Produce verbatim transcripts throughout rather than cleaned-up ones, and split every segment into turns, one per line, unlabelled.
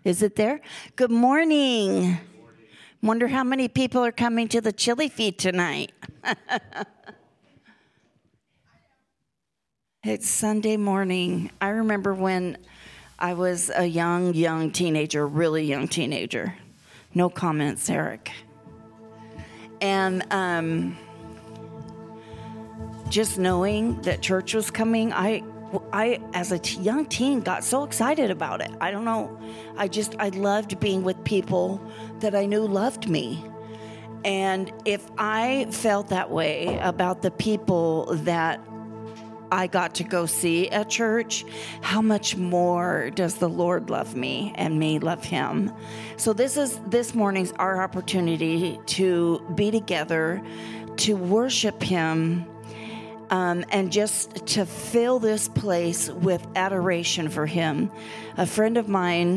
Is it there? Good morning. Wonder how many people are coming to the chili feed tonight. It's Sunday morning. I remember when I was a young, young teenager, really young teenager. No comments, Eric. And um, just knowing that church was coming, I I, as a t- young teen, got so excited about it. I don't know. I just, I loved being with people that I knew loved me. And if I felt that way about the people that I got to go see at church, how much more does the Lord love me and me love him? So this is, this morning's our opportunity to be together, to worship him, Um, and just to fill this place with adoration for him. A friend of mine,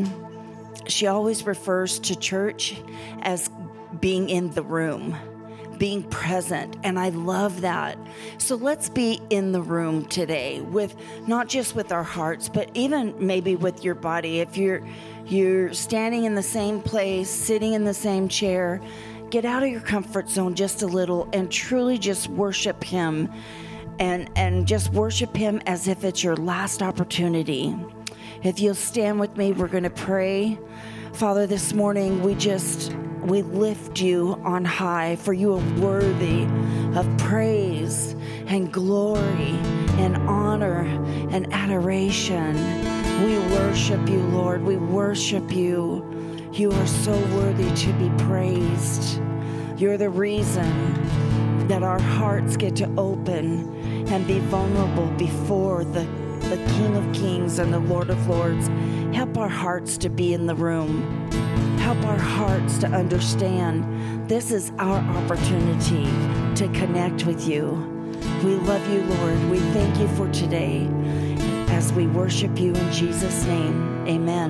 she always refers to church as being in the room, being present, and I love that. So let's be in the room today, with not just with our hearts, but even maybe with your body. If you're you're standing in the same place, sitting in the same chair, get out of your comfort zone just a little and truly just worship him. And and just worship him as if it's your last opportunity. If you'll stand with me, we're going to pray. Father, this morning we just, we lift you on high, for you are worthy of praise and glory and honor and adoration. We worship you, Lord. We worship you. You are so worthy to be praised. You're the reason that our hearts get to open and be vulnerable before the, the King of Kings and the Lord of Lords. Help our hearts to be in the room. Help our hearts to understand this is our opportunity to connect with you. We love you, Lord. We thank you for today as we worship you in Jesus' name. Amen.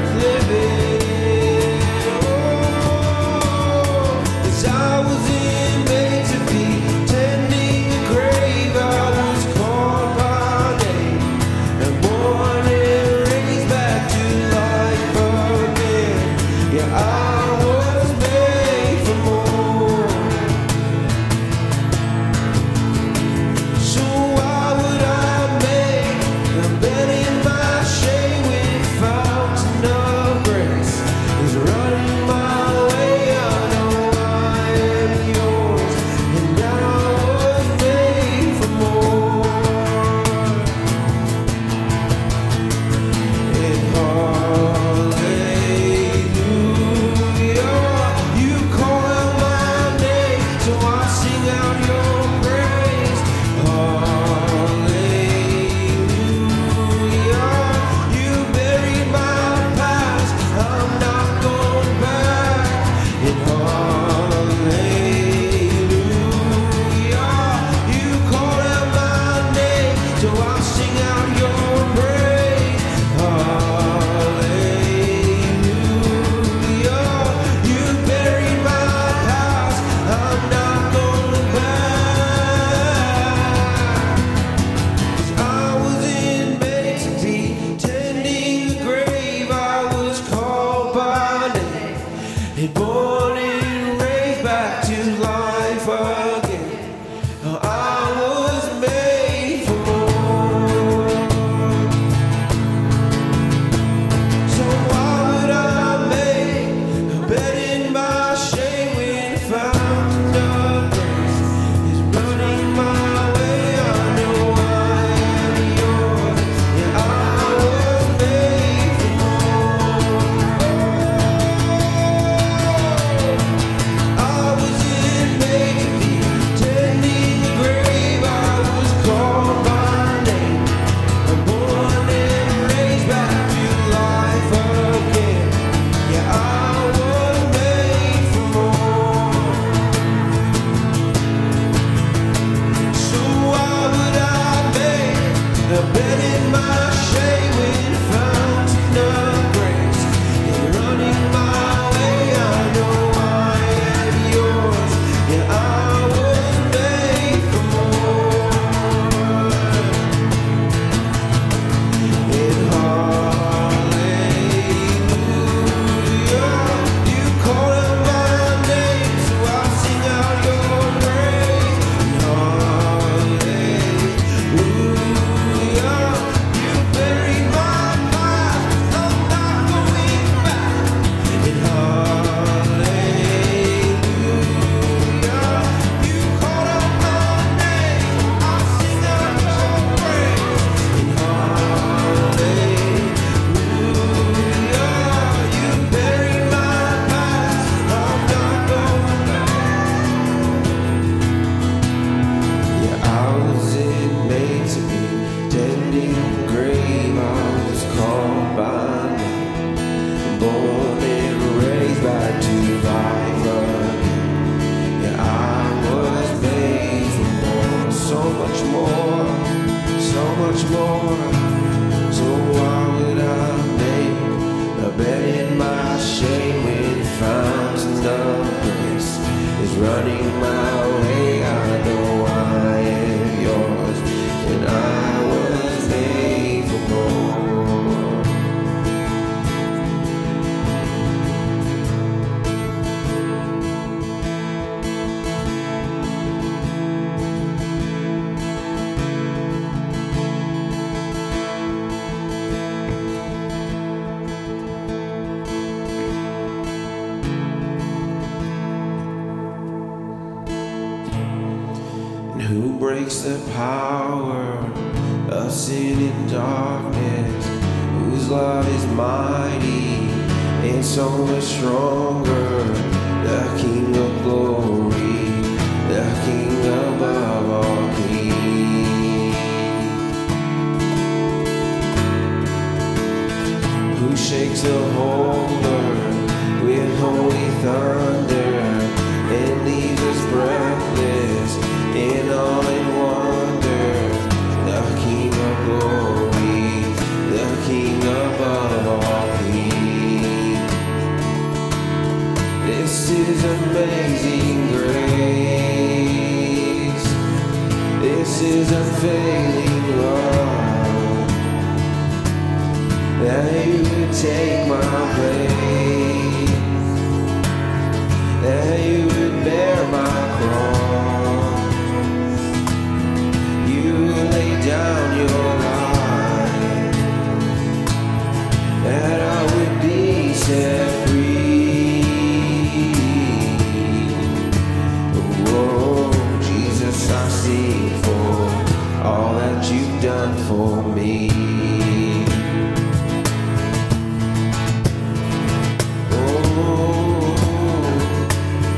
I was in born and raised back to life again. I was made for more. So why would I make a bed in my shame when fountain of grace is running my way? I know I am yours. Yeah, I was made for more. I wasn't made to be tending the grave. I was called by name. I'm born and raised back to life again. Yeah, I was made for more. So why would I make a bed in my shame when fountain of grace is running my way? I know I am yours. Yeah, I was made for more. In hallelujah, you call out my name, so I sing out your praise. In hallelujah, you buried my past, I'm not going back. In hallelujah, you call out my name, I sing out your praise. In hallelujah, you buried my past, I'm not going back. Yeah, I wasn't made to be tending the grave. I was called by name, born and raised back to life again. Yeah, I was made for more, so much more, so much more. So why would I make a bed in my shame when fountain of grace is running my way? I know I am yours, and I was made for more. And who breaks the power of sin and darkness? Whose love is mighty and so much stronger? The King of glory, the King above all kings. Who shakes the whole earth with holy thunder and leaves us breathless in awe and wonder? The King of glory, the King above all kings. This is amazing grace. This is unfailing love, that you would take my place, that you would bear my cross. You lay down your life, that I would be set free. Oh, Jesus, I sing for all that you've done for me. Oh,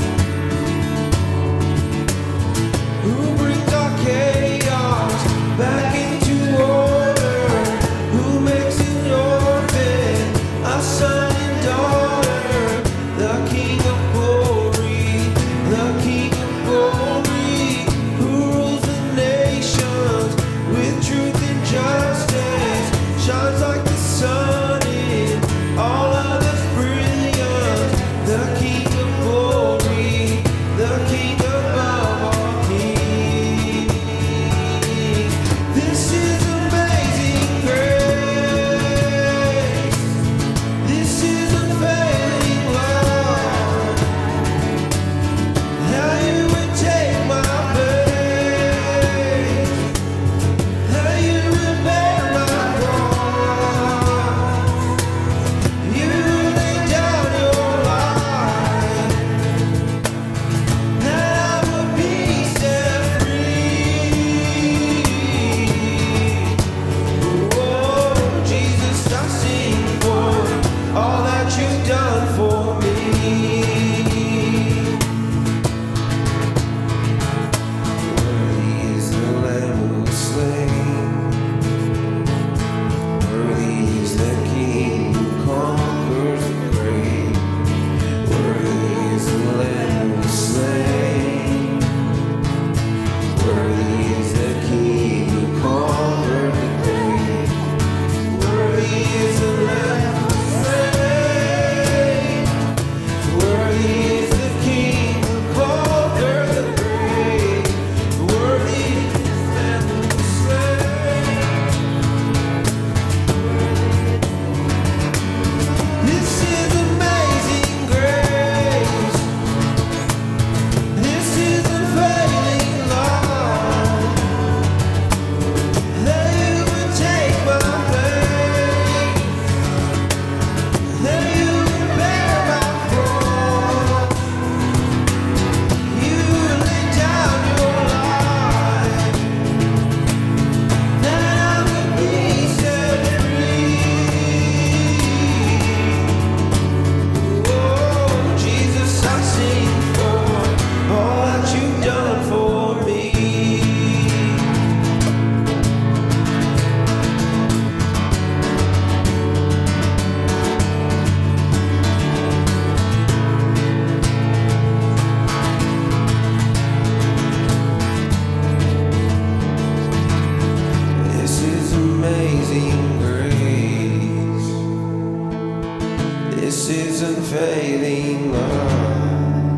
unfailing love.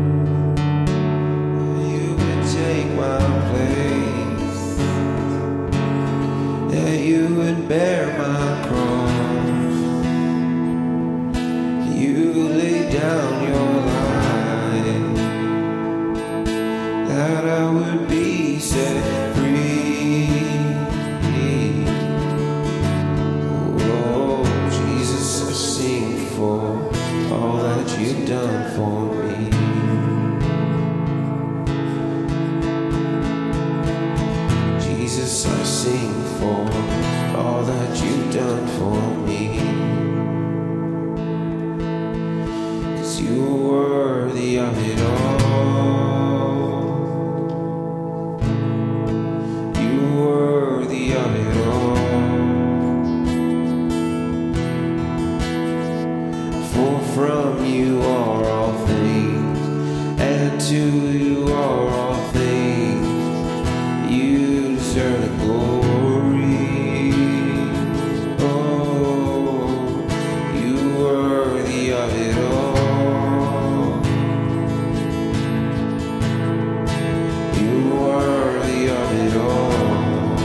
You would take my place, that you would bear my cross. You lay down your life, that I would be set free. All that you've done for me. Jesus, I sing for all that you've done for me. 'Cause you're worthy of it all. You're worthy of it all. From you are all things, and to you are all things. You deserve the glory. Oh, you worthy of it all. You worthy of it all.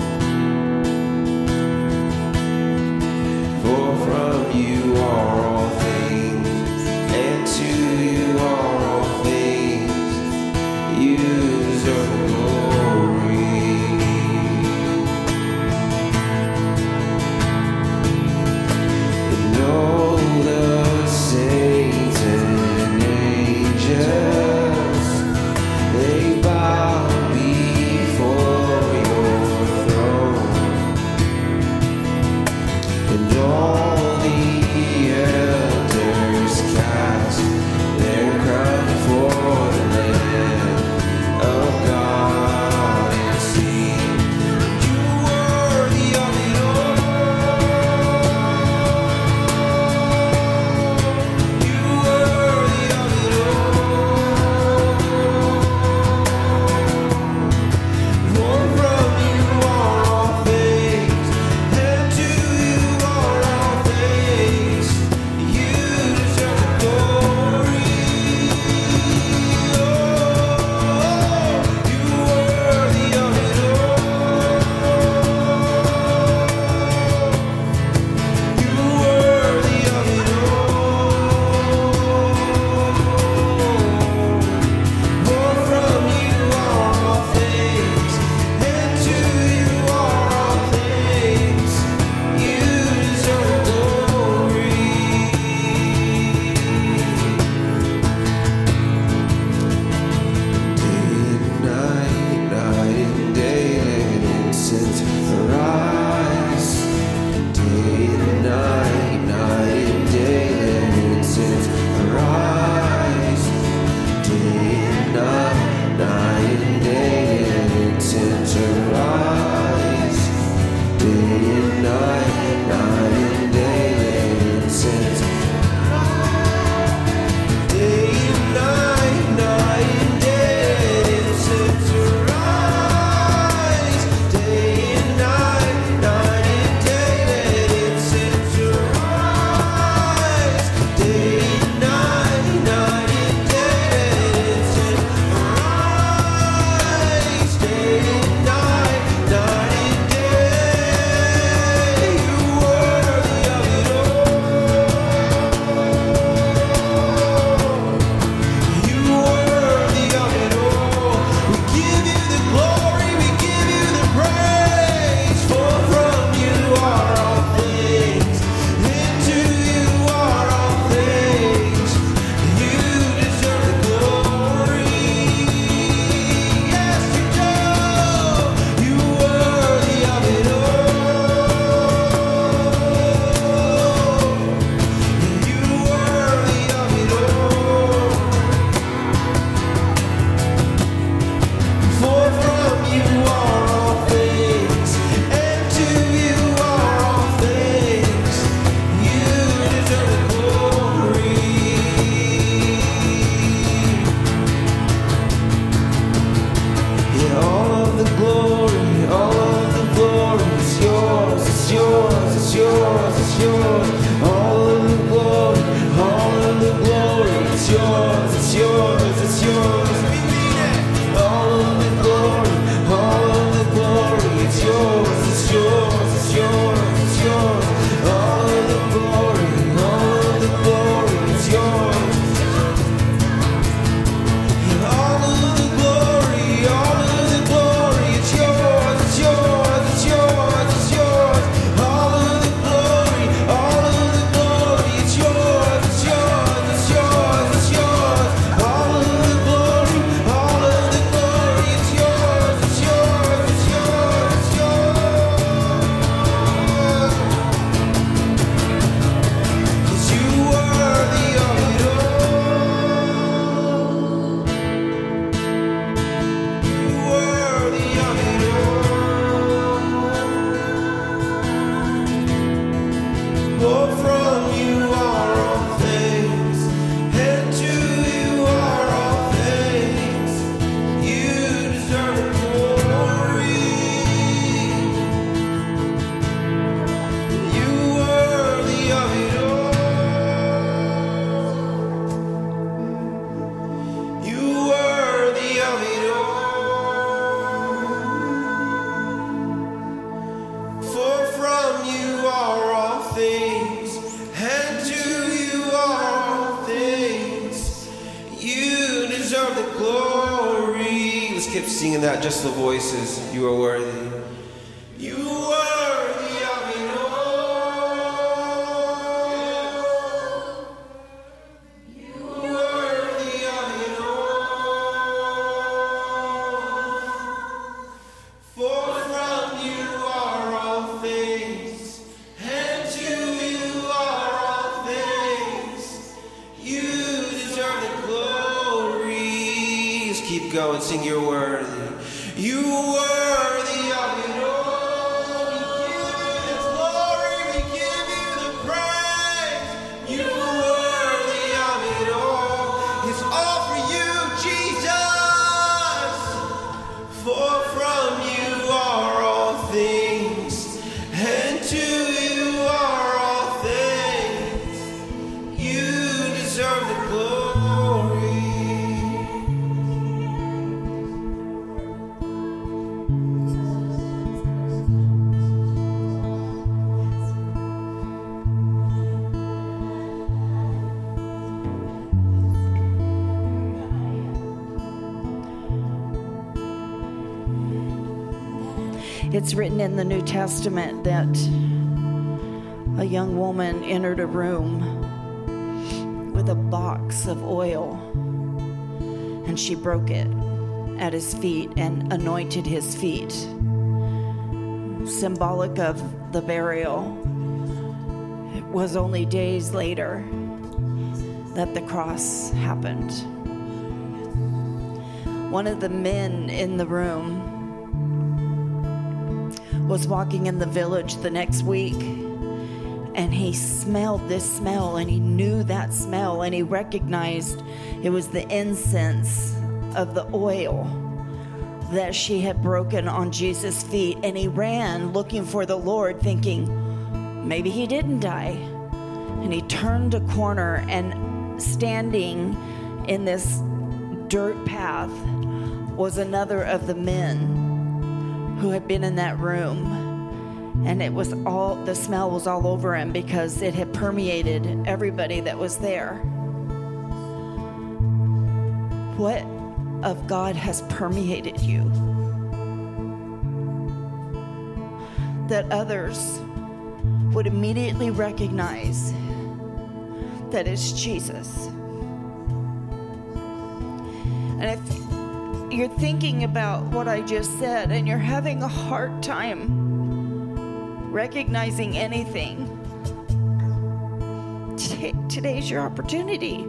For from you are all things, and to you are all things. You deserve the glory. And all the saints and angels, they bow before your throne. And all the elders cast their crown before the Lamb of God and sing, you're worthy of it all. You're worthy of it all. For from you are all things, and to you are all things. You deserve the glory. Oh, you're worthy of it all. You're worthy of it all. For from you are all things, and to you are all things. You deserve glory. Day and night, night and day, let incense arise. Day and night, night and day, let incense arise. Day and night, night and day, let incense arise. Day and night, night and day, let incense Day and night, night and day, let incense arise. Day and night, night and day, let incense arise. Day and night, night and day, let incense arise. Day and night, night and day, you're worthy of it all. You're worthy of it all. We give you the glory, we give you the praise. For from you are all things, and to you are all things. You deserve the glory. Yes, you do. You're worthy of it all. You're worthy of it all. For from you are all things, and to you are all things. You deserve the glory. Yeah, all of the glory, all of the glory is yours, it's yours, it's yours, it's yours. All of the glory, all that, just the voices. You are worthy. You are worthy of it all. You are worthy of it all. For from you are all things, and to you are all things. You deserve the glory. Just keep going, sing you're worthy. You are worthy of it all.
It's written in the New Testament that a young woman entered a room with a box of oil, and she broke it at his feet and anointed his feet, symbolic of the burial. It was only days later that the cross happened. One of the men in the room was walking in the village the next week, and he smelled this smell, and he knew that smell, and he recognized it was the incense of the oil that she had broken on Jesus' feet. And he ran looking for the Lord, thinking maybe he didn't die. And he turned a corner, and standing in this dirt path was another of the men who had been in that room, and it was all, the smell was all over him because it had permeated everybody that was there. What of God has permeated you that others would immediately recognize that it's Jesus? And if you're thinking about what I just said and you're having a hard time recognizing anything, today, today's your opportunity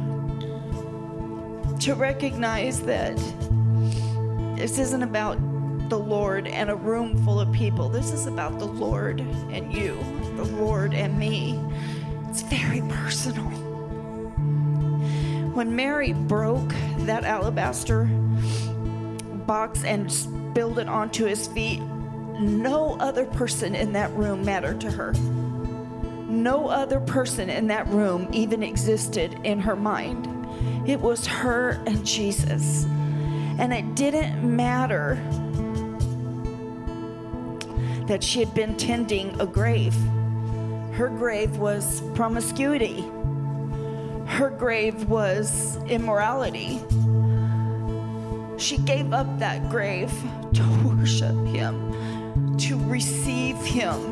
to recognize that this isn't about the Lord and a room full of people. This is about the Lord and you, the Lord and me. It's very personal. When Mary broke that alabaster box and spilled it onto his feet, no other person in that room mattered to her. No other person in that room even existed in her mind. It was her and Jesus. And it didn't matter that she had been tending a grave. Her grave was promiscuity. Her grave was immorality. She gave up that grave to worship him, to receive him.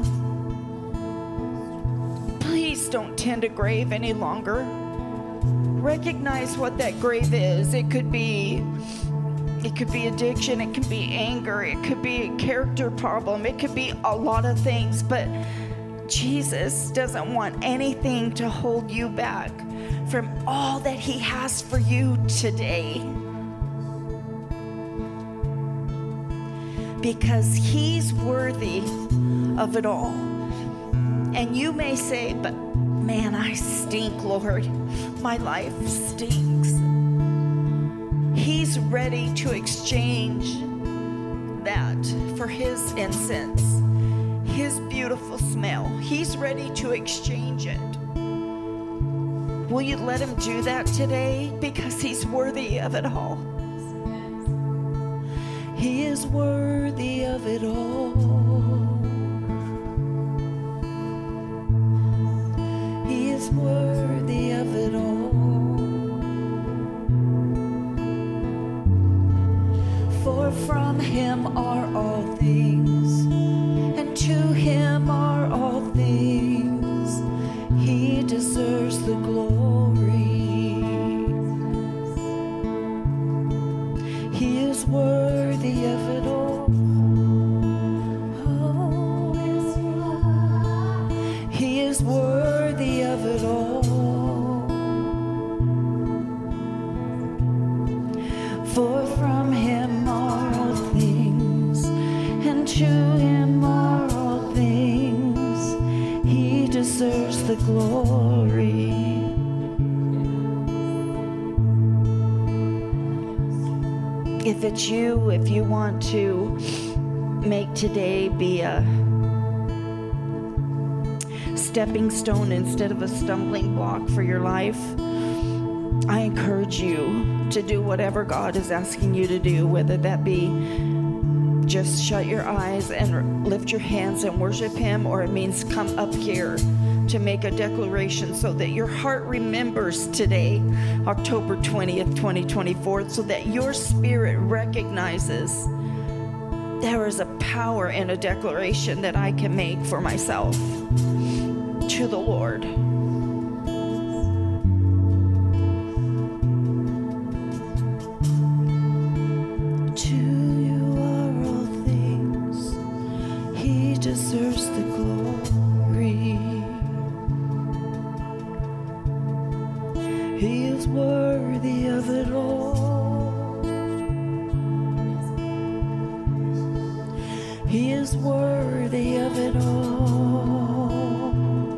Please don't tend a grave any longer. Recognize what that grave is. It could be It could be addiction, it could be anger, it could be a character problem, it could be a lot of things, but Jesus doesn't want anything to hold you back from all that he has for you today. Because he's worthy of it all. And you may say, but man, I stink, Lord. My life stinks. He's ready to exchange that for his incense, his beautiful smell. He's ready to exchange it. Will you let him do that today? Because he's worthy of it all. He is worthy of it all. He is worthy of it all. For from him are all things, and to him are all things. He deserves the glory. He is worthy of it all. Oh, he is worthy of it all. For from him are all things, and to him are all things. He deserves the glory. If it's you, if you want to make today be a stepping stone instead of a stumbling block for your life, I encourage you to do whatever God is asking you to do, whether that be just shut your eyes and lift your hands and worship him, or it means come up here to make a declaration so that your heart remembers today, October twentieth, twenty twenty-four, so that your spirit recognizes there is a power in a declaration that I can make for myself to the Lord. To you are all things. He deserves the glory. He is worthy of it all. He is worthy of it all.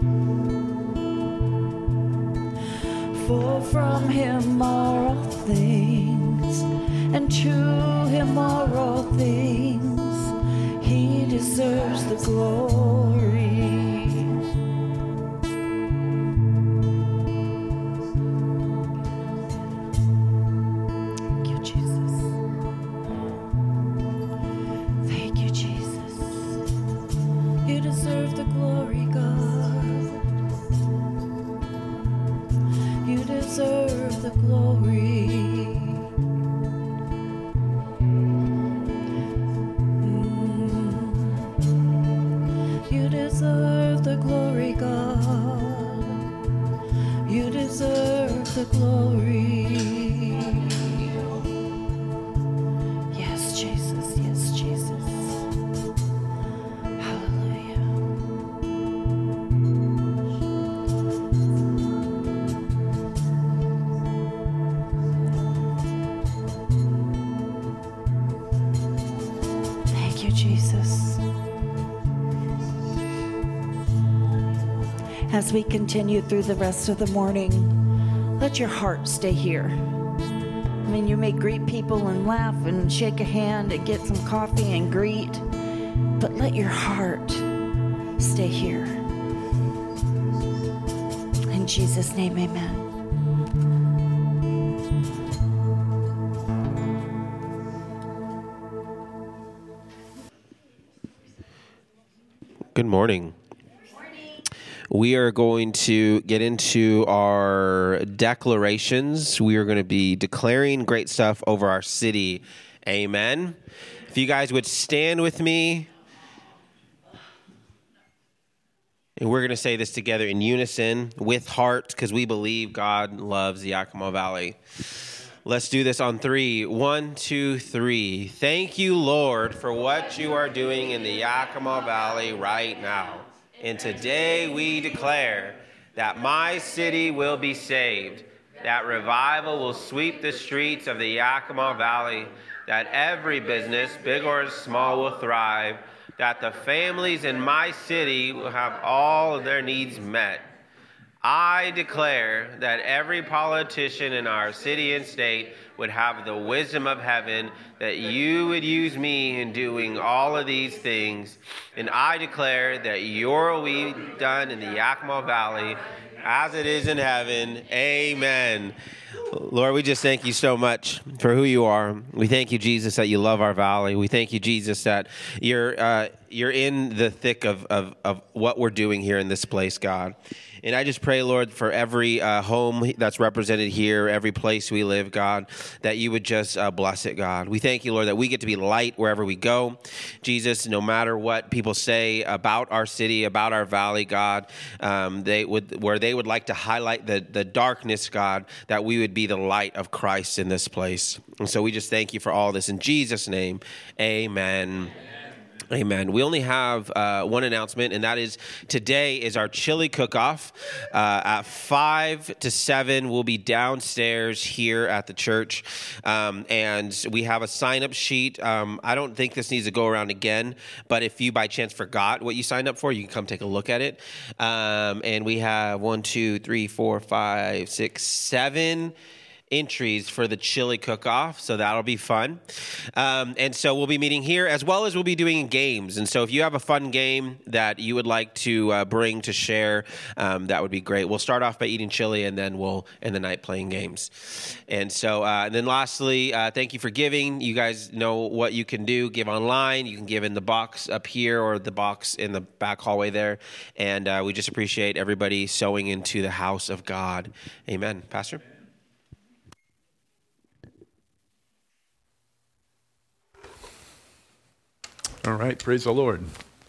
For from him are all things, and to him are all things. He deserves the glory. As we continue through the rest of the morning, let your heart stay here. I mean, you may greet people and laugh and shake a hand and get some coffee and greet, but let your heart stay here. In Jesus' name, amen.
Good morning. We are going to get into our declarations. We are going to be declaring great stuff over our city. Amen. If you guys would stand with me. And we're going to say this together in unison with heart, because we believe God loves the Yakima Valley. Let's do this on three. One, two, three. Thank you, Lord, for what you are doing in the Yakima Valley right now. And today we declare that my city will be saved, that revival will sweep the streets of the Yakima Valley, that every business, big or small, will thrive, that the families in my city will have all of their needs met. I declare that every politician in our city and state would have the wisdom of heaven, that you would use me in doing all of these things. And I declare that your will be done in the Yakima Valley as it is in heaven. Amen. Lord, we just thank you so much for who you are. We thank you, Jesus, that you love our valley. We thank you, Jesus, that you're uh, you're in the thick of, of, of what we're doing here in this place, God. And I just pray, Lord, for every uh, home that's represented here, every place we live, God, that you would just uh, bless it, God. We thank you, Lord, that we get to be light wherever we go. Jesus, no matter what people say about our city, about our valley, God, um, they would where they would like to highlight the, the darkness, God, that we would be the light of Christ in this place. And so we just thank you for all this. In Jesus' name, amen. Amen. We only have uh, one announcement, and that is today is our chili cook-off. Uh, at five to seven, we'll be downstairs here at the church, um, and we have a sign-up sheet. Um, I don't think this needs to go around again, but if you by chance forgot what you signed up for, you can come take a look at it. Um, and we have one, two, three, four, five, six, seven entries for the chili cook-off, so that'll be fun. Um, and so we'll be meeting here, as well as we'll be doing games. And so if you have a fun game that you would like to uh, bring to share, um, that would be great. We'll start off by eating chili, and then we'll end the night playing games. And so, uh, and then lastly, uh, thank you for giving. You guys know what you can do. Give online. You can give in the box up here or the box in the back hallway there. And uh, we just appreciate everybody sowing into the house of God. Amen. Pastor?
All right, praise the Lord.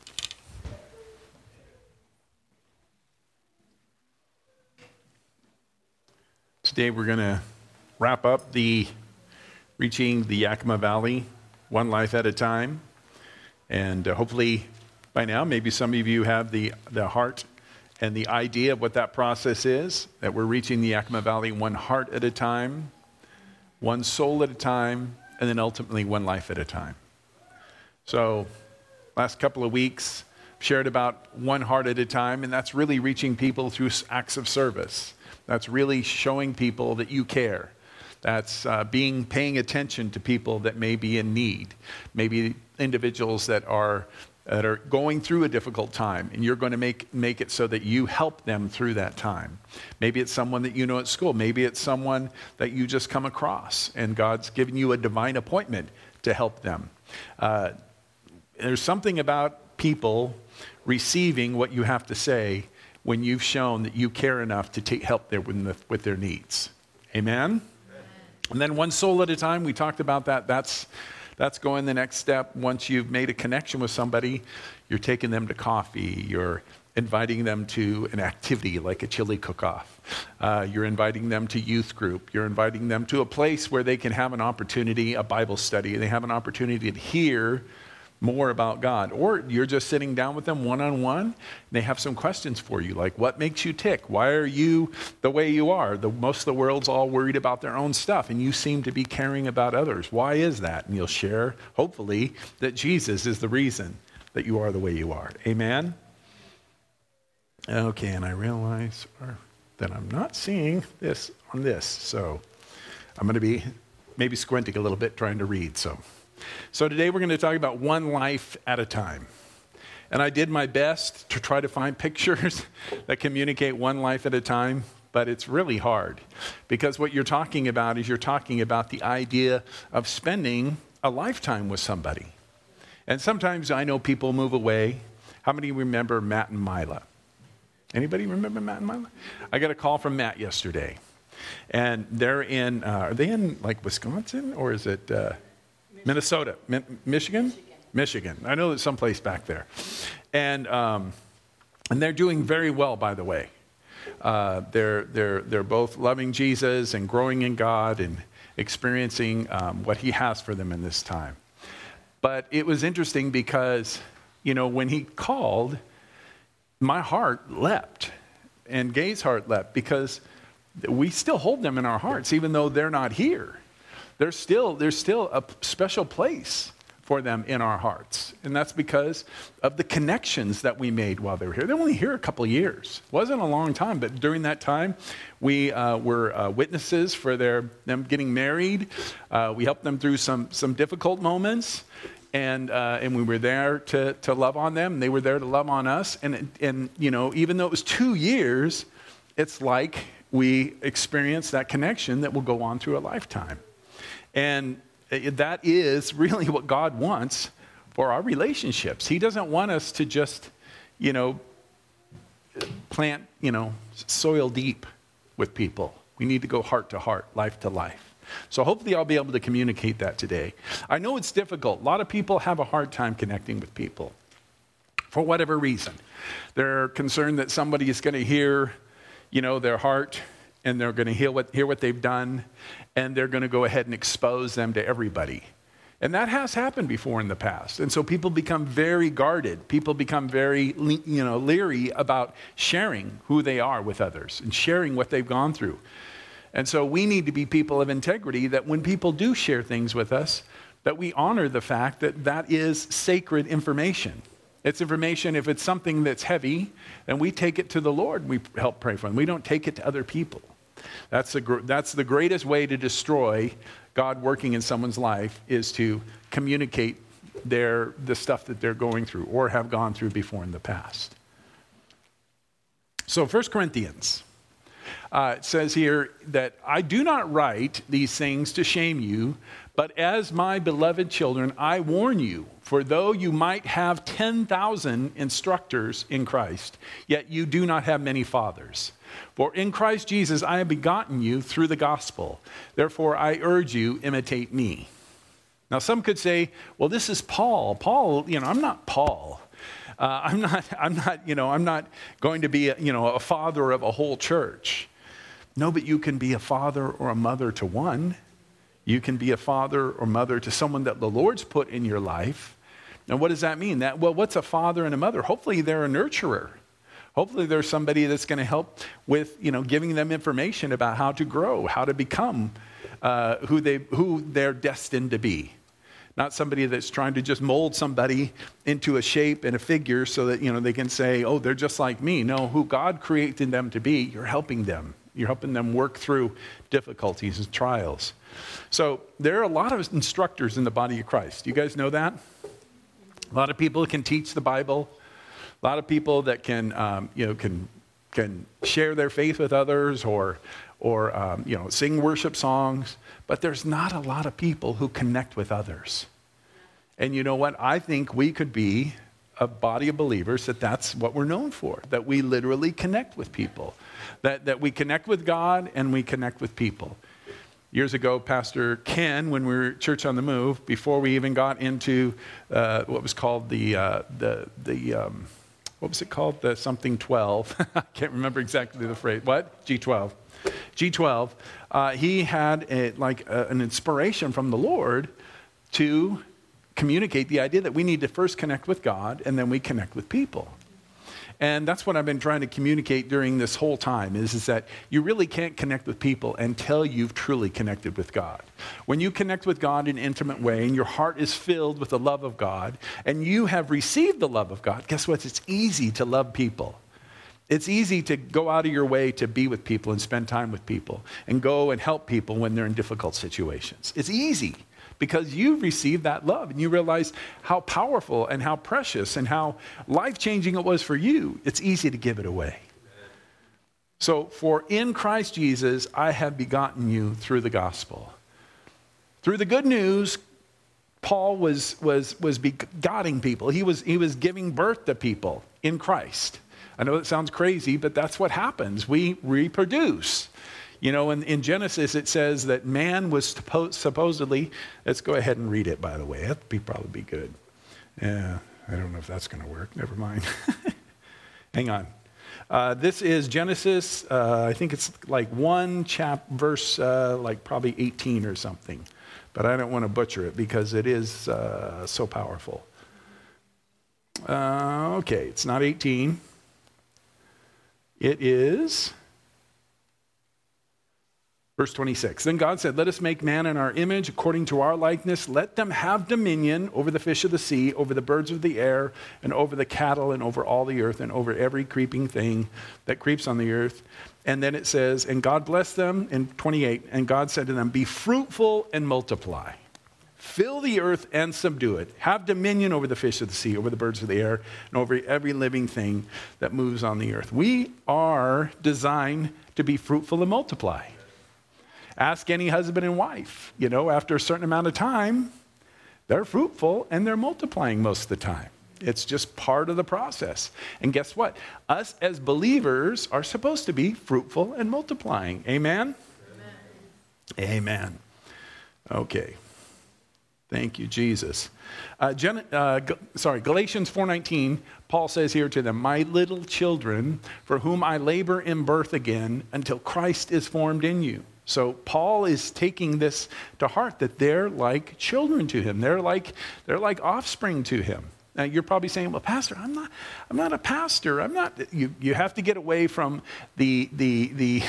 Today we're going to wrap up the Reaching the Yakima Valley, one life at a time. And uh, hopefully by now, maybe some of you have the, the heart and the idea of what that process is, that we're reaching the Yakima Valley one heart at a time, one soul at a time, and then ultimately one life at a time. So last couple of weeks, shared about one heart at a time, and that's really reaching people through acts of service. That's really showing people that you care. That's uh, being paying attention to people that may be in need, maybe individuals that are that are going through a difficult time, and you're going to make make it so that you help them through that time. Maybe it's someone that you know at school. Maybe it's someone that you just come across, and God's given you a divine appointment to help them. Uh, There's something about people receiving what you have to say when you've shown that you care enough to take help there with, the, with their needs. Amen? Amen? And then one soul at a time, we talked about that. That's, that's going the next step. Once you've made a connection with somebody, you're taking them to coffee. You're inviting them to an activity like a chili cook-off. Uh, you're inviting them to youth group. You're inviting them to a place where they can have an opportunity, a Bible study. They have an opportunity to hear more about God. Or you're just sitting down with them one-on-one, and they have some questions for you, like what makes you tick? Why are you the way you are? The, most of the world's all worried about their own stuff, and you seem to be caring about others. Why is that? And you'll share, hopefully, that Jesus is the reason that you are the way you are. Amen? Okay, and I realize that I'm not seeing this on this, so I'm going to be maybe squinting a little bit trying to read, so... So today we're going to talk about one life at a time. And I did my best to try to find pictures that communicate one life at a time, but it's really hard. Because what you're talking about is you're talking about the idea of spending a lifetime with somebody. And sometimes I know people move away. How many remember Matt and Mila? Anybody remember Matt and Mila? I got a call from Matt yesterday. And they're in, uh, are they in like Wisconsin or is it... Uh, Minnesota, Mi- Michigan? Michigan, Michigan. I know there's someplace back there, and um, and they're doing very well, by the way. Uh, they're they're they're both loving Jesus and growing in God and experiencing um, what He has for them in this time. But it was interesting because, you know, when he called, my heart leapt, and Gay's heart leapt because we still hold them in our hearts, even though they're not here. There's still, there's still a special place for them in our hearts. And that's because of the connections that we made while they were here. They were only here a couple of years. It wasn't a long time, but during that time, we uh, were uh, witnesses for their them getting married. Uh, we helped them through some some difficult moments. And uh, and we were there to to love on them. They were there to love on us. And, and you know, even though it was two years, it's like we experienced that connection that will go on through a lifetime. And that is really what God wants for our relationships. He doesn't want us to just, you know, plant, you know, soil deep with people. We need to go heart to heart, life to life. So hopefully I'll be able to communicate that today. I know it's difficult. A lot of people have a hard time connecting with people for whatever reason. They're concerned that somebody is going to hear, you know, their heart, and they're going to hear what, hear what they've done, and they're going to go ahead and expose them to everybody. And that has happened before in the past. And so people become very guarded. People become very, you know, leery about sharing who they are with others and sharing what they've gone through. And so we need to be people of integrity, that when people do share things with us, that we honor the fact that that is sacred information. It's information, if it's something that's heavy, then we take it to the Lord. We help pray for them. We don't take it to other people. That's the, that's the greatest way to destroy God working in someone's life, is to communicate their, the stuff that they're going through or have gone through before in the past. So First Corinthians, uh, it says here that I do not write these things to shame you, but as my beloved children, I warn you, for though you might have ten thousand instructors in Christ, yet you do not have many fathers. For in Christ Jesus I have begotten you through the gospel. Therefore I urge you, imitate me. Now some could say, well, this is Paul. Paul, you know, I'm not Paul. Uh, I'm not, I'm not, you know, I'm not going to be, a, you know, a father of a whole church. No, but you can be a father or a mother to one. You can be a father or mother to someone that the Lord's put in your life. And what does that mean? That, well, what's a father and a mother? Hopefully they're a nurturer. Hopefully there's somebody that's going to help with, you know, giving them information about how to grow, how to become uh, who they who they're destined to be. Not somebody that's trying to just mold somebody into a shape and a figure so that, you know, they can say, oh, they're just like me. No, who God created them to be, you're helping them. You're helping them work through difficulties and trials. So there are a lot of instructors in the body of Christ. You guys know that? A lot of people can teach the Bible. A lot of people that can, um, you know, can can share their faith with others, or, or um, you know, sing worship songs. But there's not a lot of people who connect with others. And you know what? I think we could be a body of believers that that's what we're known for. That we literally connect with people. That that we connect with God and we connect with people. Years ago, Pastor Ken, when we were at Church on the Move, before we even got into uh, what was called the uh, the the um, what was it called? The something twelve. I can't remember exactly the phrase. What? G twelve. G twelve. Uh, he had a, like a, an inspiration from the Lord to communicate the idea that we need to first connect with God and then we connect with people. And that's what I've been trying to communicate during this whole time, is, is that you really can't connect with people until you've truly connected with God. When you connect with God in an intimate way and your heart is filled with the love of God and you have received the love of God, guess what? It's easy to love people. It's easy to go out of your way to be with people and spend time with people and go and help people when they're in difficult situations. It's easy. Because you've received that love and you realize how powerful and how precious and how life-changing it was for you. It's easy to give it away. So, for in Christ Jesus, I have begotten you through the gospel. Through the good news, Paul was, was, was begotten people. He was, he was giving birth to people in Christ. I know it sounds crazy, but that's what happens. We reproduce. You know, in, in Genesis, it says that man was suppo- supposedly, let's go ahead and read it, by the way. That'd be probably be good. Yeah, I don't know if that's going to work. Never mind. Hang on. Uh, this is Genesis, uh, I think it's like one chap, verse, uh, like probably eighteen or something. But I don't want to butcher it because it is uh, so powerful. Uh, okay, it's not eighteen. It is... Verse twenty-six, then God said, let us make man in our image according to our likeness. Let them have dominion over the fish of the sea, over the birds of the air, and over the cattle, and over all the earth, and over every creeping thing that creeps on the earth. And then it says, and God blessed them in twenty-eight, and God said to them, be fruitful and multiply. Fill the earth and subdue it. Have dominion over the fish of the sea, over the birds of the air, and over every living thing that moves on the earth. We are designed to be fruitful and multiply. Ask any husband and wife, you know, after a certain amount of time, they're fruitful and they're multiplying most of the time. It's just part of the process. And guess what? Us as believers are supposed to be fruitful and multiplying. Amen? Amen. Amen. Okay. Thank you, Jesus. Uh, Gen- uh, G- sorry, Galatians four nineteen, Paul says here to them, my little children, for whom I labor in birth again until Christ is formed in you. So Paul is taking this to heart, that they're like children to him. They're like, they're like offspring to him. Now you're probably saying, well, pastor, I'm not, I'm not a pastor. I'm not, you, you have to get away from the, the, the,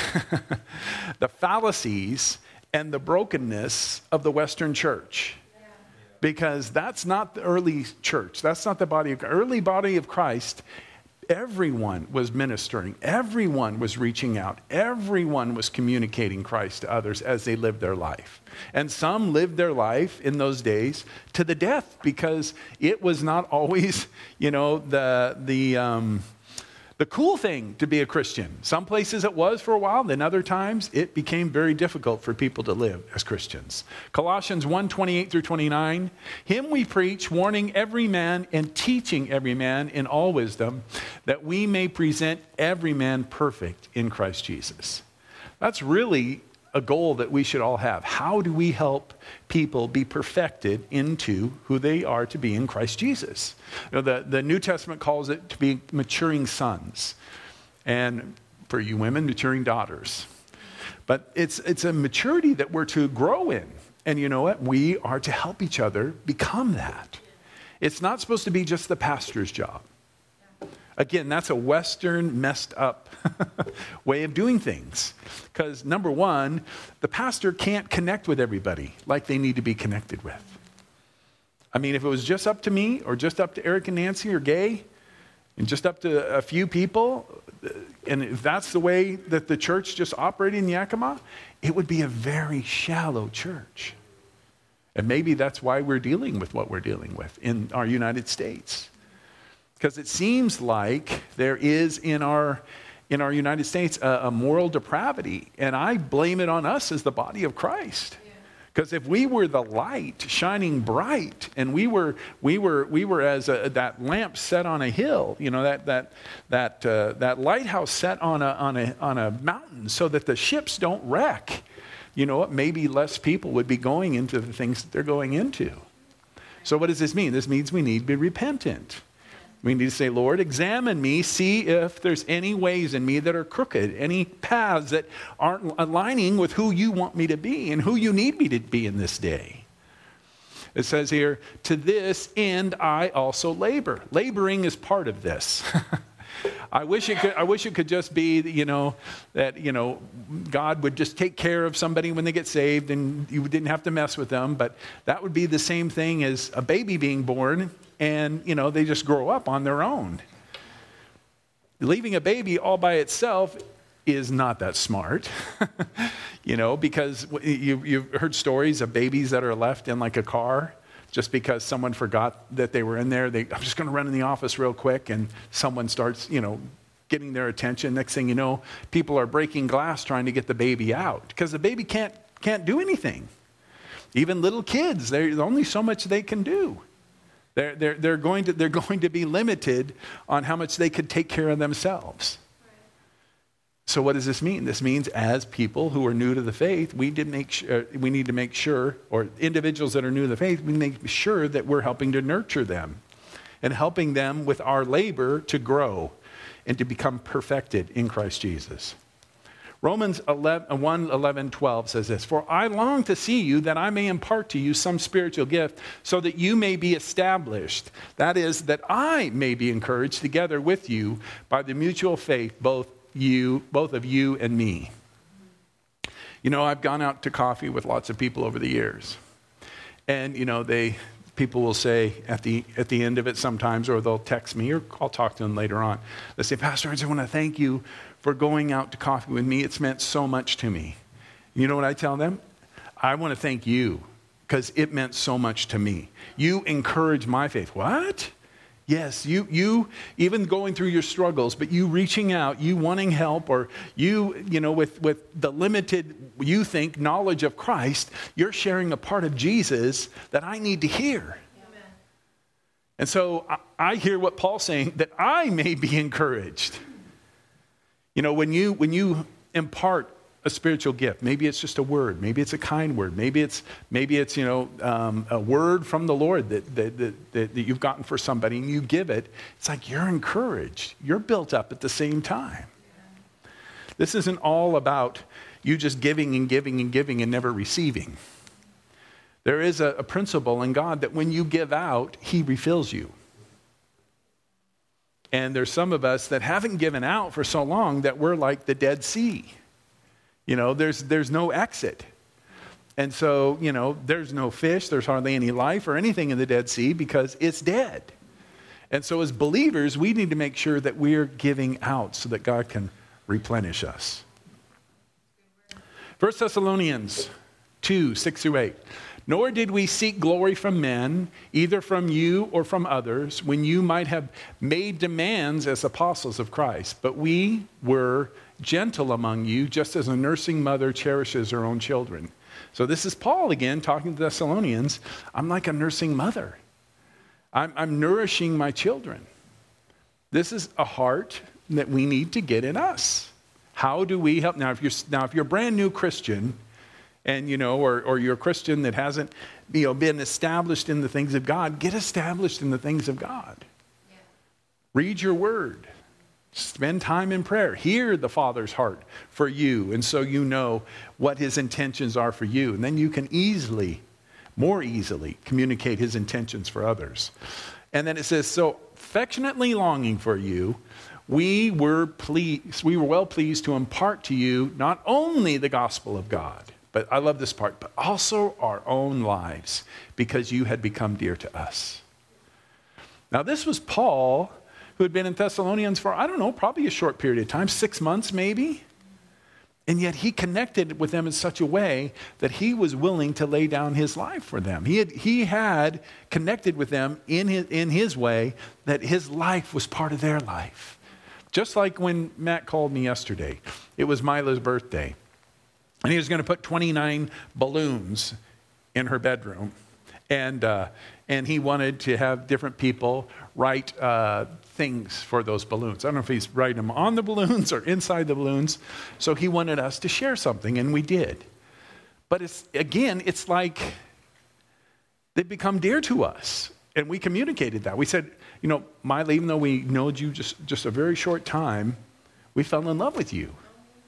the fallacies and the brokenness of the Western church. Because that's not the early church. That's not the body of early body of Christ. Everyone was ministering. Everyone was reaching out. Everyone was communicating Christ to others as they lived their life. And some lived their life in those days to the death, because it was not always, you know, the the um, the cool thing to be a Christian. Some places it was for a while, then other times it became very difficult for people to live as Christians. Colossians one, twenty-eight through twenty-nine, him we preach, warning every man and teaching every man in all wisdom, that we may present every man perfect in Christ Jesus. That's really a goal that we should all have. How do we help people be perfected into who they are to be in Christ Jesus? You know, the, the New Testament calls it to be maturing sons. And for you women, maturing daughters. But it's, it's a maturity that we're to grow in. And you know what? We are to help each other become that. It's not supposed to be just the pastor's job. Again, that's a Western messed up way of doing things. Because number one, the pastor can't connect with everybody like they need to be connected with. I mean, if it was just up to me or just up to Eric and Nancy or Gay and just up to a few people, and if that's the way that the church just operated in Yakima, it would be a very shallow church. And maybe that's why we're dealing with what we're dealing with in our United States. Because it seems like there is in our in our United States a, a moral depravity, and I blame it on us as the body of Christ. Because if we were the light shining bright, and we were we were we were as a, that lamp set on a hill, you know, that that that uh, that lighthouse set on a on a on a mountain, so that the ships don't wreck. You know what? Maybe less people would be going into the things that they're going into. So what does this mean? This means we need to be repentant. We need to say, Lord, examine me, see if there's any ways in me that are crooked, any paths that aren't aligning with who you want me to be and who you need me to be in this day. It says here, to this end I also labor. Laboring is part of this. I wish it could, I wish it could just be, you know, that, you know, God would just take care of somebody when they get saved and you didn't have to mess with them. But that would be the same thing as a baby being born and, you know, they just grow up on their own. Leaving a baby all by itself is not that smart, you know, because you, you've heard stories of babies that are left in like a car. Just because someone forgot that they were in there, they, I'm just going to run in the office real quick, and someone starts, you know, getting their attention. Next thing you know, people are breaking glass trying to get the baby out because the baby can't can't do anything. Even little kids, there's only so much they can do. They're they're they're going to they're going to be limited on how much they could take care of themselves. So what does this mean? This means as people who are new to the faith, we did make sure, we need to make sure, or individuals that are new to the faith, we make sure that we're helping to nurture them and helping them with our labor to grow and to become perfected in Christ Jesus. Romans one, eleven, twelve says this, for I long to see you that I may impart to you some spiritual gift so that you may be established. That is, that I may be encouraged together with you by the mutual faith, both you, both of you and me. You know, I've gone out to coffee with lots of people over the years. And, you know, they people will say at the at the end of it sometimes, or they'll text me, or I'll talk to them later on. They say, Pastor, I just want to thank you for going out to coffee with me. It's meant so much to me. You know what I tell them? I want to thank you because it meant so much to me. You encourage my faith. What? Yes, you you even going through your struggles, but you reaching out, you wanting help, or you, you know, with, with the limited, you think, knowledge of Christ, you're sharing a part of Jesus that I need to hear. Amen. And so I, I hear what Paul's saying, that I may be encouraged. You know, when you when you impart a spiritual gift, maybe it's just a word, maybe it's a kind word, maybe it's maybe it's you know um, a word from the Lord that that, that that that you've gotten for somebody, and you give it. It's like you're encouraged, you're built up at the same time. This isn't all about you just giving and giving and giving and never receiving. There is a, a principle in God that when you give out, He refills you. And there's some of us that haven't given out for so long that we're like the Dead Sea. You know, there's there's no exit. And so, you know, there's no fish, there's hardly any life or anything in the Dead Sea because it's dead. And so as believers, we need to make sure that we're giving out so that God can replenish us. First Thessalonians two, six through eight. Nor did we seek glory from men, either from you or from others, when you might have made demands as apostles of Christ. But we were gentle among you, just as a nursing mother cherishes her own children. So this is Paul again talking to the Thessalonians. I'm like a nursing mother. I'm, I'm nourishing my children. This is a heart that we need to get in us. How do we help? Now, if you're now if you're a brand new Christian, and you know, or or you're a Christian that hasn't, you know, been established in the things of God, get established in the things of God. Yeah. Read your word. Spend time in prayer. Hear the Father's heart for you, and so you know what His intentions are for you, and then you can easily, more easily, communicate His intentions for others. And then it says, so affectionately longing for you, we were pleased, we were well pleased to impart to you not only the gospel of God, but I love this part, but also our own lives, because you had become dear to us. Now, this was Paul, who had been in Thessalonians for, I don't know, probably a short period of time, six months maybe. And yet he connected with them in such a way that he was willing to lay down his life for them. He had, he had connected with them in his, in his way that his life was part of their life. Just like when Matt called me yesterday. It was Mila's birthday. And he was going to put twenty-nine balloons in her bedroom. And uh, and he wanted to have different people write uh, things for those balloons. I don't know if he's writing them on the balloons or inside the balloons. So he wanted us to share something, and we did. But it's again, it's like they become dear to us. And we communicated that. We said, you know, Mila, even though we know you just, just a very short time, we fell in love with you.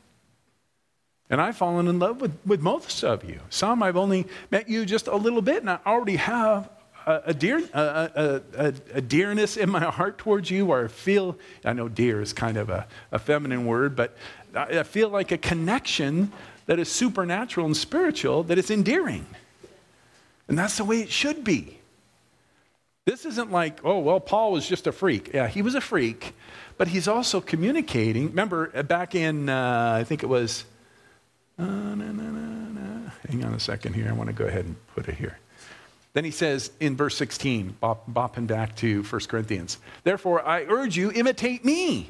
And I've fallen in love with, with most of you. Some I've only met you just a little bit, and I already have a, a, dear, a, a, a, a dearness in my heart towards you, or I feel, I know dear is kind of a, a feminine word, but I, I feel like a connection that is supernatural and spiritual, that is endearing. And that's the way it should be. This isn't like, oh, well, Paul was just a freak. Yeah, he was a freak, but he's also communicating. Remember, back in, uh, I think it was, uh, na, na, na, na. Hang on a second here. I want to go ahead and put it here. Then he says in verse sixteen, bop, bopping back to First Corinthians, therefore, I urge you, imitate me.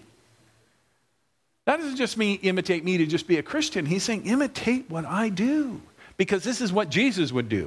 That doesn't just mean imitate me to just be a Christian. He's saying imitate what I do, because this is what Jesus would do.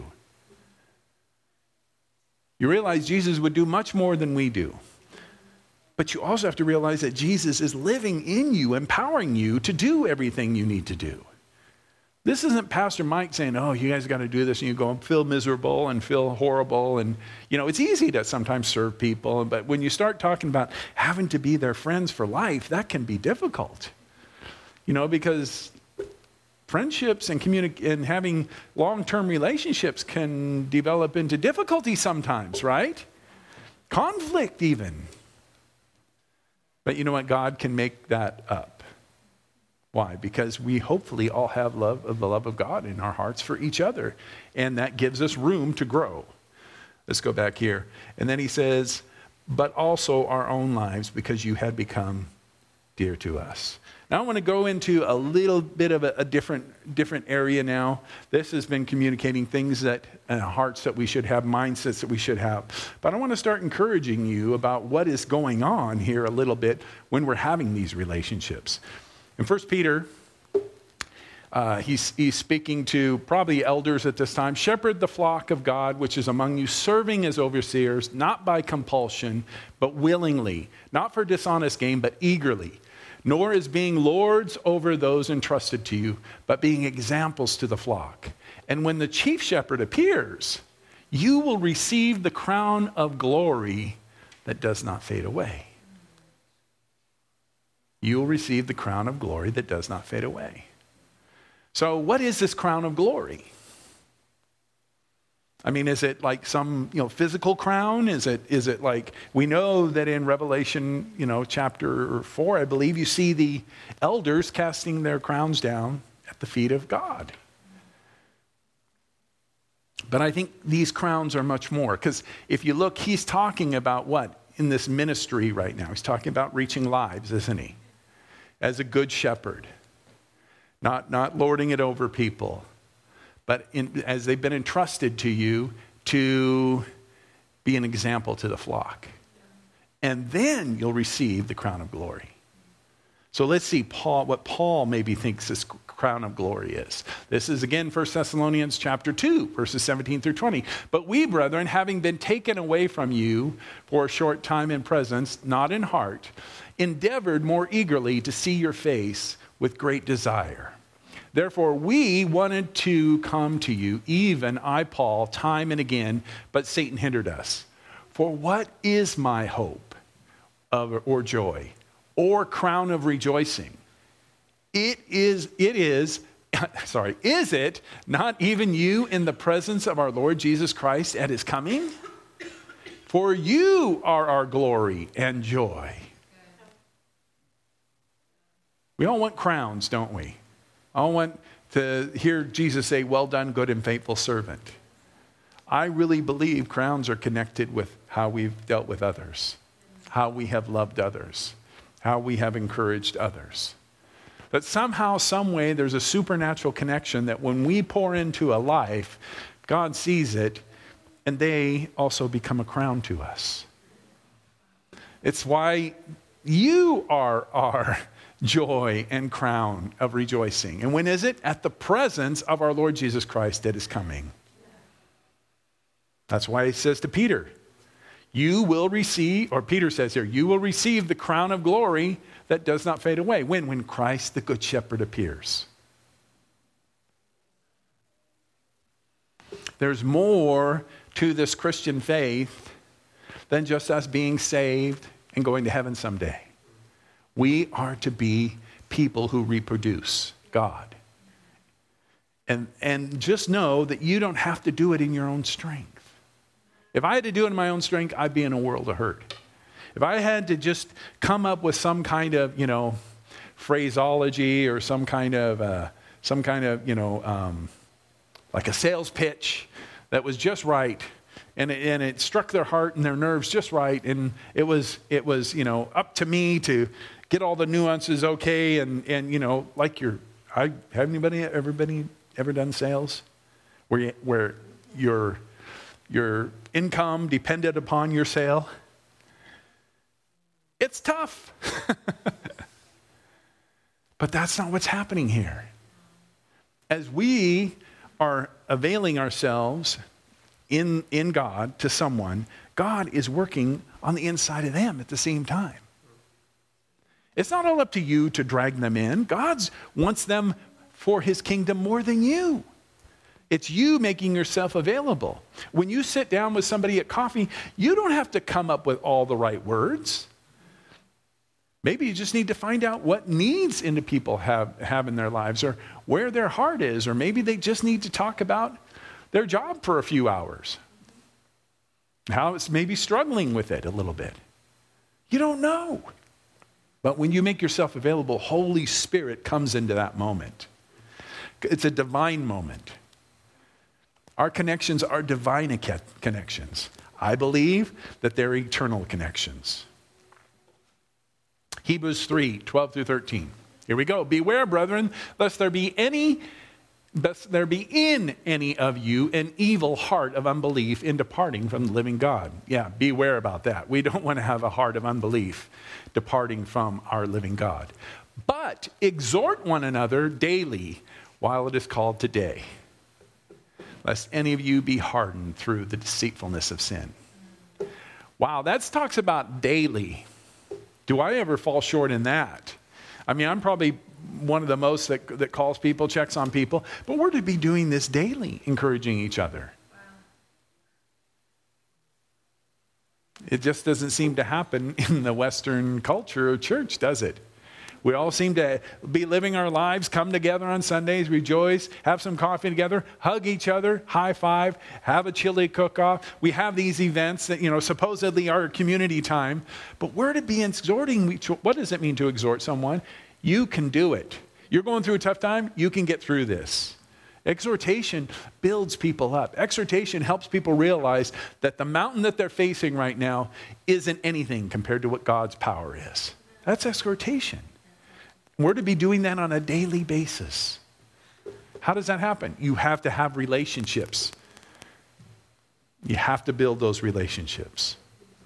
You realize Jesus would do much more than we do. But you also have to realize that Jesus is living in you, empowering you to do everything you need to do. This isn't Pastor Mike saying, oh, you guys got to do this, and you go and feel miserable and feel horrible. And, you know, it's easy to sometimes serve people. But when you start talking about having to be their friends for life, that can be difficult. You know, because friendships and communi- and having long-term relationships can develop into difficulty sometimes, right? Conflict even. But you know what? God can make that up. Why? Because we hopefully all have love of the love of God in our hearts for each other. And that gives us room to grow. Let's go back here. And then he says, but also our own lives, because you had become dear to us. Now I want to go into a little bit of a, a different different area now. This has been communicating things that, uh, hearts that we should have, mindsets that we should have. But I want to start encouraging you about what is going on here a little bit when we're having these relationships. In First Peter, Uh, he's, he's speaking to probably elders at this time. Shepherd the flock of God, which is among you, serving as overseers, not by compulsion, but willingly, not for dishonest gain, but eagerly, nor as being lords over those entrusted to you, but being examples to the flock. And when the chief shepherd appears, you will receive the crown of glory that does not fade away. You will receive the crown of glory that does not fade away. So what is this crown of glory? I mean, is it like some, you know, physical crown? Is it, is it like, we know that in Revelation, you know, chapter four, I believe you see the elders casting their crowns down at the feet of God. But I think these crowns are much more, because if you look, he's talking about what in this ministry right now? He's talking about reaching lives, isn't he? As a good shepherd. Not, not lording it over people, but in, as they've been entrusted to you to be an example to the flock. And then you'll receive the crown of glory. So let's see Paul, what Paul maybe thinks this crown of glory is. This is again First Thessalonians chapter two, verses seventeen through twenty. But we, brethren, having been taken away from you for a short time in presence, not in heart, endeavored more eagerly to see your face with great desire. Therefore, we wanted to come to you, even I, Paul, time and again, but Satan hindered us. For what is my hope of, or joy, or crown of rejoicing? It is, it is, sorry, is it not even you in the presence of our Lord Jesus Christ at his coming? For you are our glory and joy. We all want crowns, don't we? I want to hear Jesus say, well done, good and faithful servant. I really believe crowns are connected with how we've dealt with others, how we have loved others, how we have encouraged others. But somehow, some way, there's a supernatural connection that when we pour into a life, God sees it, and they also become a crown to us. It's why you are our joy and crown of rejoicing. And when is it? At the presence of our Lord Jesus Christ that is coming. That's why he says to Peter, you will receive, or Peter says here, you will receive the crown of glory that does not fade away. When? When Christ the Good Shepherd appears. There's more to this Christian faith than just us being saved and going to heaven someday. We are to be people who reproduce God. And, and just know that you don't have to do it in your own strength. If I had to do it in my own strength, I'd be in a world of hurt. If I had to just come up with some kind of, you know, phraseology or some kind of, uh, some kind of, you know, um, like a sales pitch that was just right, and it, and it struck their heart and their nerves just right, and it was, it was, you know, up to me to get all the nuances okay, and, and you know, like your, I have anybody, everybody ever done sales where you, where your your income depended upon your sale? It's tough. But that's not what's happening here. As we are availing ourselves in, in God to someone, God is working on the inside of them at the same time. It's not all up to you to drag them in. God wants them for his kingdom more than you. It's you making yourself available. When you sit down with somebody at coffee, you don't have to come up with all the right words. Maybe you just need to find out what needs into people have, have in their lives, or where their heart is, or maybe they just need to talk about their job for a few hours. How it's maybe struggling with it a little bit. You don't know. But when you make yourself available, Holy Spirit comes into that moment. It's a divine moment. Our connections are divine connections. I believe that they're eternal connections. Hebrews three, twelve through thirteen. Here we go. Beware, brethren, lest there be any, lest there be in any of you an evil heart of unbelief in departing from the living God. Yeah, beware about that. We don't want to have a heart of unbelief departing from our living God. But exhort one another daily, while it is called today, lest any of you be hardened through the deceitfulness of sin. Wow, that talks about daily. Do I ever fall short in that? I mean, I'm probably one of the most that, that calls people, checks on people, but we're to be doing this daily, encouraging each other. Wow. It just doesn't seem to happen in the Western culture of church, does it? We all seem to be living our lives, come together on Sundays, rejoice, have some coffee together, hug each other, high five, have a chili cook-off. We have these events that, you know, supposedly are community time, but we're to be exhorting. What does it mean to exhort someone? You can do it. You're going through a tough time, you can get through this. Exhortation builds people up. Exhortation helps people realize that the mountain that they're facing right now isn't anything compared to what God's power is. That's exhortation. We're to be doing that on a daily basis. How does that happen? You have to have relationships. You have to build those relationships.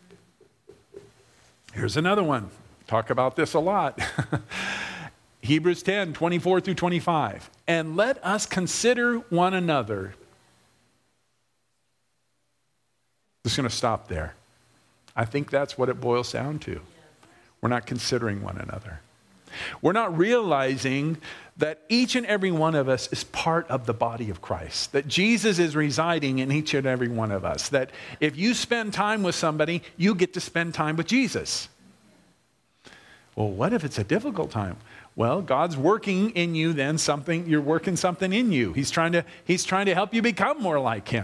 Here's another one. Talk about this a lot. Hebrews ten, twenty-four through twenty-five. And let us consider one another. Just going to stop there. I think that's what it boils down to. We're not considering one another. We're not realizing that each and every one of us is part of the body of Christ, that Jesus is residing in each and every one of us, that if you spend time with somebody, you get to spend time with Jesus. Well, what if it's a difficult time? Well, God's working in you then something, you're working something in you. He's trying to, he's trying to help you become more like him.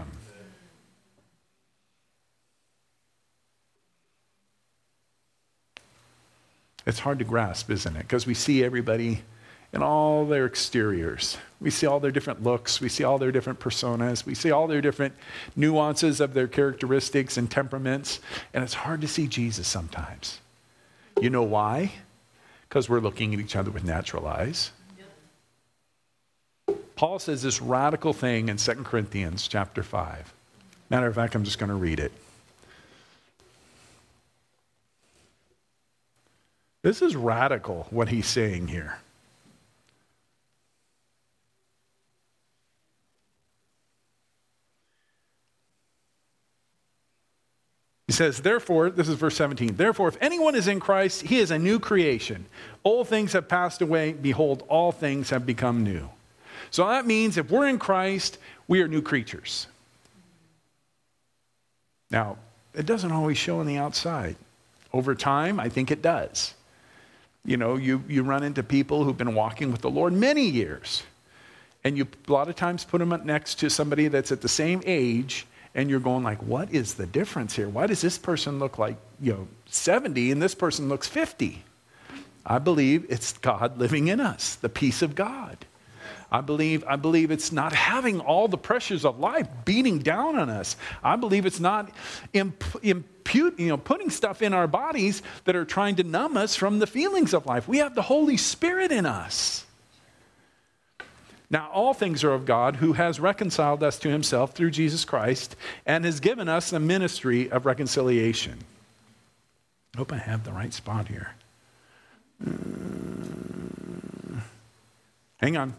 It's hard to grasp, isn't it? Because we see everybody in all their exteriors. We see all their different looks. We see all their different personas. We see all their different nuances of their characteristics and temperaments. And it's hard to see Jesus sometimes. You know why? Because we're looking at each other with natural eyes. Paul says this radical thing in Second Corinthians chapter five. Matter of fact, I'm just going to read it. This is radical, what he's saying here. He says, therefore, this is verse seventeen, therefore, if anyone is in Christ, he is a new creation. Old things have passed away. Behold, all things have become new. So that means if we're in Christ, we are new creatures. Now, it doesn't always show on the outside. Over time, I think it does. You know, you, you run into people who've been walking with the Lord many years. And you a lot of times put them up next to somebody that's at the same age, and you're going like, what is the difference here? Why does this person look like, you know, seventy and this person looks fifty? I believe it's God living in us, the peace of God. I believe, I believe it's not having all the pressures of life beating down on us. I believe it's not imp, impute, you know, putting stuff in our bodies that are trying to numb us from the feelings of life. We have the Holy Spirit in us. Now, all things are of God, who has reconciled us to himself through Jesus Christ and has given us the ministry of reconciliation. I hope I have the right spot here. Uh, hang on.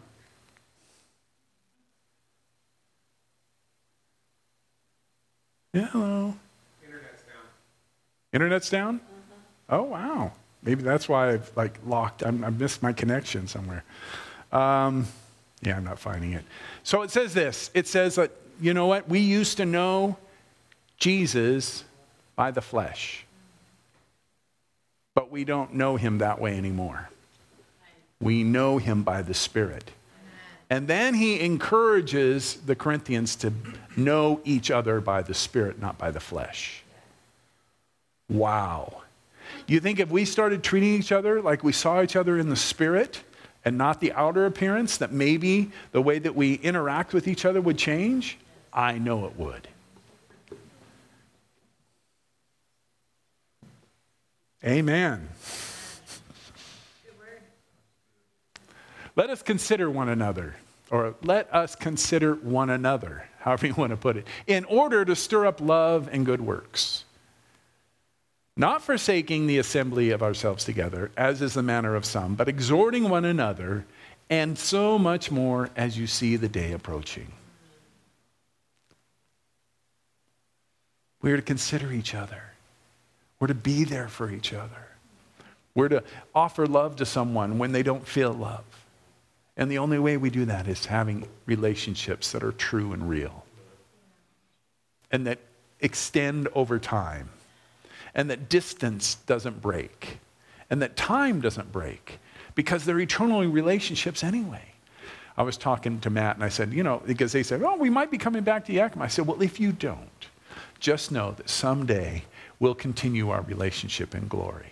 Yeah, hello.
Internet's down.
Internet's down? Mm-hmm. Oh, wow. Maybe that's why I've like locked. I'm, I missed my connection somewhere. Um, yeah, I'm not finding it. So it says this. It says that, you know what? We used to know Jesus by the flesh. But we don't know him that way anymore. We know him by the Spirit. And then he encourages the Corinthians to know each other by the Spirit, not by the flesh. Wow. You think if we started treating each other like we saw each other in the Spirit and not the outer appearance, that maybe the way that we interact with each other would change? I know it would. Amen. Let us consider one another, or let us consider one another, however you want to put it, in order to stir up love and good works. Not forsaking the assembly of ourselves together, as is the manner of some, but exhorting one another, and so much more as you see the day approaching. We're to consider each other. We're to be there for each other. We're to offer love to someone when they don't feel love. And the only way we do that is having relationships that are true and real. And that extend over time. And that distance doesn't break. And that time doesn't break. Because they're eternal relationships anyway. I was talking to Matt and I said, you know, because they said, oh, we might be coming back to Yakima. I said, well, if you don't, just know that someday we'll continue our relationship in glory.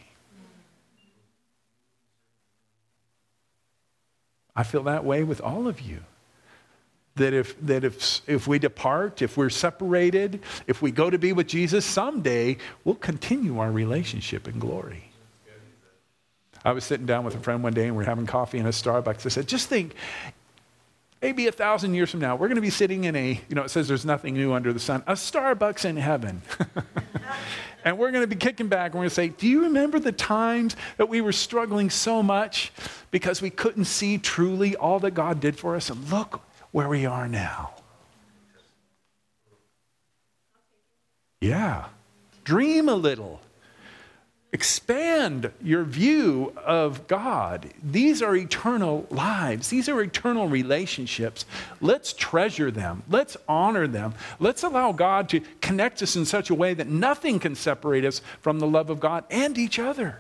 I feel that way with all of you. That if that if if we depart, if we're separated, if we go to be with Jesus, someday we'll continue our relationship in glory. I was sitting down with a friend one day and we we're having coffee in a Starbucks. I said, just think, maybe a thousand years from now, we're going to be sitting in a, you know, it says there's nothing new under the sun, a Starbucks in heaven. And we're going to be kicking back and we're going to say, do you remember the times that we were struggling so much because we couldn't see truly all that God did for us? And look where we are now. Yeah. Dream a little. Expand your view of God. These are eternal lives. These are eternal relationships. Let's treasure them. Let's honor them. Let's allow God to connect us in such a way that nothing can separate us from the love of God and each other.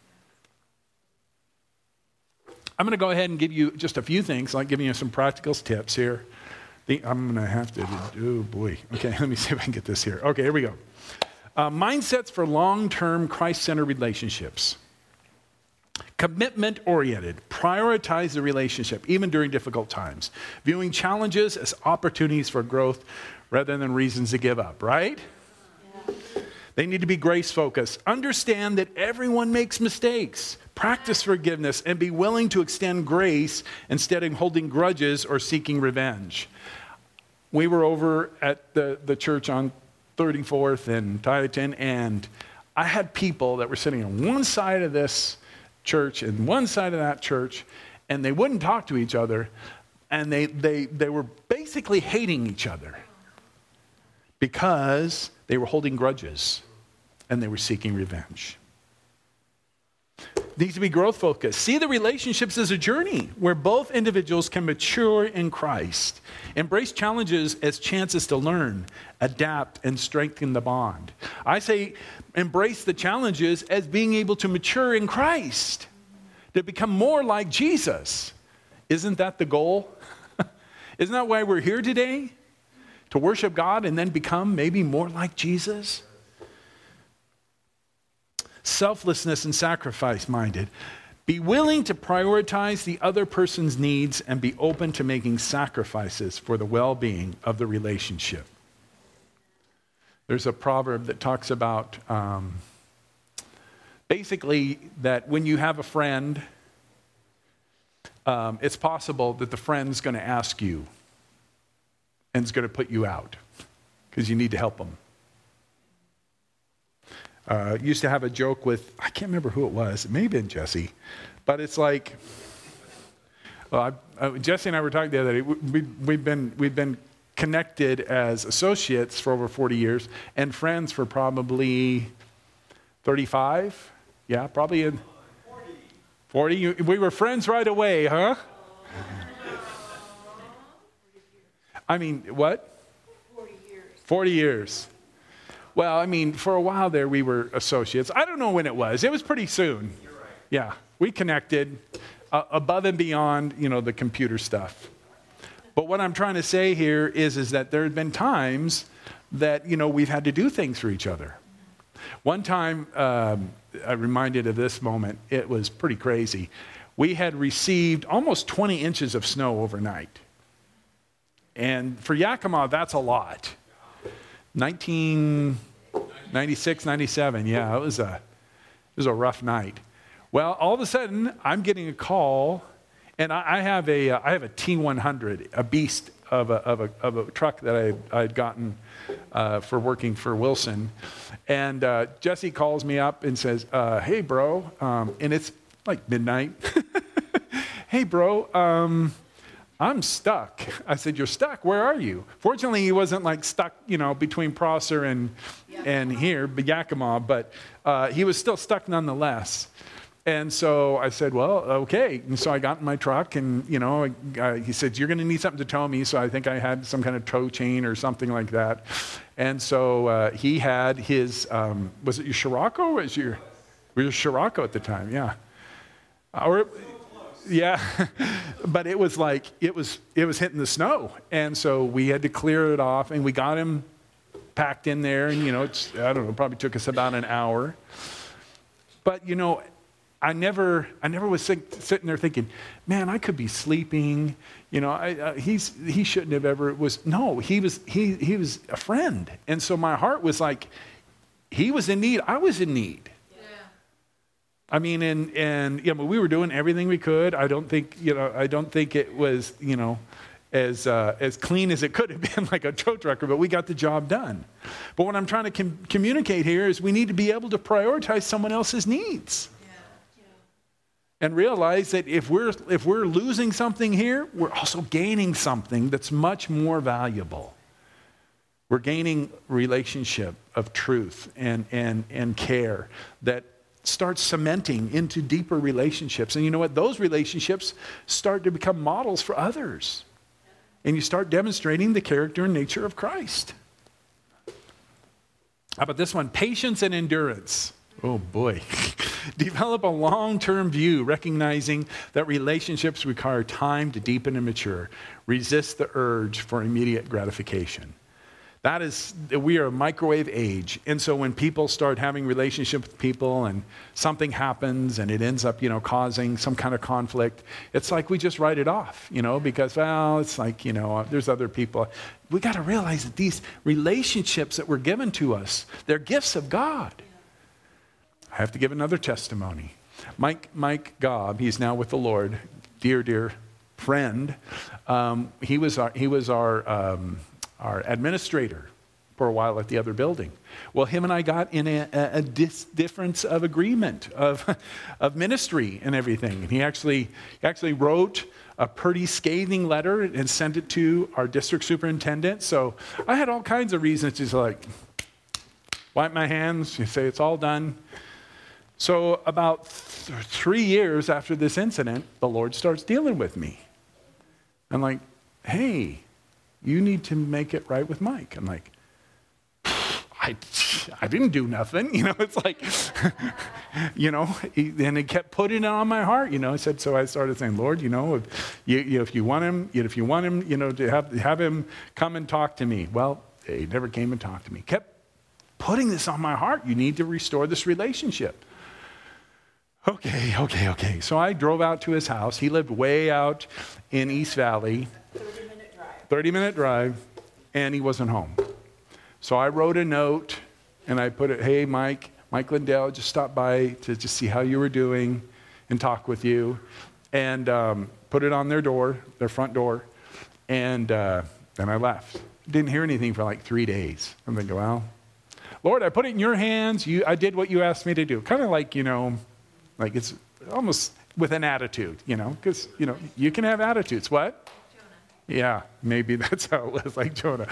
I'm going to go ahead and give you just a few things, like giving you some practical tips here. The, I'm going to have to, oh boy. Okay, let me see if I can get this here. Okay, here we go. Uh, mindsets for long-term Christ-centered relationships. Commitment-oriented. Prioritize the relationship, even during difficult times. Viewing challenges as opportunities for growth rather than reasons to give up, right? Yeah. They need to be grace-focused. Understand that everyone makes mistakes. Practice forgiveness and be willing to extend grace instead of holding grudges or seeking revenge. We were over at the, the church on thirty-fourth and Tieton, and I had people that were sitting on one side of this church and one side of that church, and they wouldn't talk to each other, and they they they were basically hating each other because they were holding grudges and they were seeking revenge. Needs to be growth focused. See the relationships as a journey where both individuals can mature in Christ. Embrace challenges as chances to learn, adapt, and strengthen the bond. I say embrace the challenges as being able to mature in Christ, to become more like Jesus. Isn't that the goal? Isn't that why we're here today? To worship God and then become maybe more like Jesus? Selflessness and sacrifice-minded. Be willing to prioritize the other person's needs and be open to making sacrifices for the well-being of the relationship. There's a proverb that talks about um, basically that when you have a friend, um, it's possible that the friend's going to ask you and is going to put you out because you need to help them. Uh, used to have a joke with, I can't remember who it was. It may have been Jesse. But it's like, well, I, uh, Jesse and I were talking the other day. We, we've been we've been connected as associates for over forty years and friends for probably thirty-five. Yeah, probably in forty. We were friends right away, huh? I mean, what? forty years. forty years. Well, I mean, for a while there, we were associates. I don't know when it was. It was pretty soon. You're right. Yeah, we connected uh, above and beyond, you know, the computer stuff. But what I'm trying to say here is, is that there have been times that, you know, we've had to do things for each other. One time, um, I'm reminded of this moment. It was pretty crazy. We had received almost twenty inches of snow overnight. And for Yakima, that's a lot. nineteen ninety-six, ninety-seven, yeah, it was a it was a rough night. Well, all of a sudden, I'm getting a call, and I, I have a I have a T one hundred, a beast of a of a of a truck that I I'd gotten uh, for working for Wilson, and uh, Jesse calls me up and says, uh, "Hey, bro," um, and it's like midnight. hey, bro, um, I'm stuck. I said, you're stuck? Where are you? Fortunately, he wasn't like stuck, you know, between Prosser and yeah. and here, Yakima, but uh, he was still stuck nonetheless. And so I said, well, okay. And so I got in my truck and, you know, uh, he said, you're going to need something to tow me. So I think I had some kind of tow chain or something like that. And so uh, he had his, um, was it your Scirocco or was your, was your Scirocco at the time? Yeah. Or, yeah. But it was like, it was, it was hitting the snow. And so we had to clear it off and we got him packed in there. And, you know, it's, I don't know, probably took us about an hour. But, you know, I never, I never was sit, sitting there thinking, man, I could be sleeping. You know, I, uh, he's he shouldn't have ever was. No, he was he he was a friend, and so my heart was like, he was in need. I was in need. Yeah. I mean, and and yeah, but we were doing everything we could. I don't think you know. I don't think it was you know, as uh, as clean as it could have been, like a tow trucker. But we got the job done. But what I'm trying to com- communicate here is we need to be able to prioritize someone else's needs. And realize that if we're if we're losing something here, we're also gaining something that's much more valuable. We're gaining relationship of truth and and and care that starts cementing into deeper relationships. And you know what? Those relationships start to become models for others. And you start demonstrating the character and nature of Christ. How about this one? Patience and endurance. Oh boy. Develop a long-term view, recognizing that relationships require time to deepen and mature. Resist the urge for immediate gratification. That is, we are a microwave age. And so when people start having relationships with people and something happens and it ends up, you know, causing some kind of conflict, it's like we just write it off, you know, because, well, it's like, you know, there's other people. We got to realize that these relationships that were given to us, they're gifts of God. I have to give another testimony. Mike Mike Gobb, he's now with the Lord, dear, dear friend. Um, he was our, he was our, um, our administrator for a while at the other building. Well, him and I got in a, a, a dis- difference of agreement, of, of ministry and everything. And he actually, he actually wrote a pretty scathing letter and sent it to our district superintendent. So I had all kinds of reasons to like, wipe my hands, you say it's all done. So about th- three years after this incident, the Lord starts dealing with me. I'm like, hey, you need to make it right with Mike. I'm like, I, I didn't do nothing. You know, it's like, you know, he, and he kept putting it on my heart, you know. I said, so I started saying, Lord, you know, if you, you, if you want him, you know, if you want him, you know, to have, have him come and talk to me. Well, he never came and talked to me. Kept putting this on my heart. You need to restore this relationship. Okay, okay, okay. So I drove out to his house. He lived way out in East Valley. thirty-minute drive. thirty-minute drive, and he wasn't home. So I wrote a note, and I put it, hey, Mike, Mike Lindell, just stopped by to just see how you were doing and talk with you. And um, put it on their door, their front door, and uh, then I left. Didn't hear anything for like three days. I'm thinking, well, Lord, I put it in your hands. You, I did what you asked me to do. Kind of like, you know, like it's almost with an attitude, you know, because, you know, you can have attitudes. What? Jonah. Yeah, maybe that's how it was, like Jonah.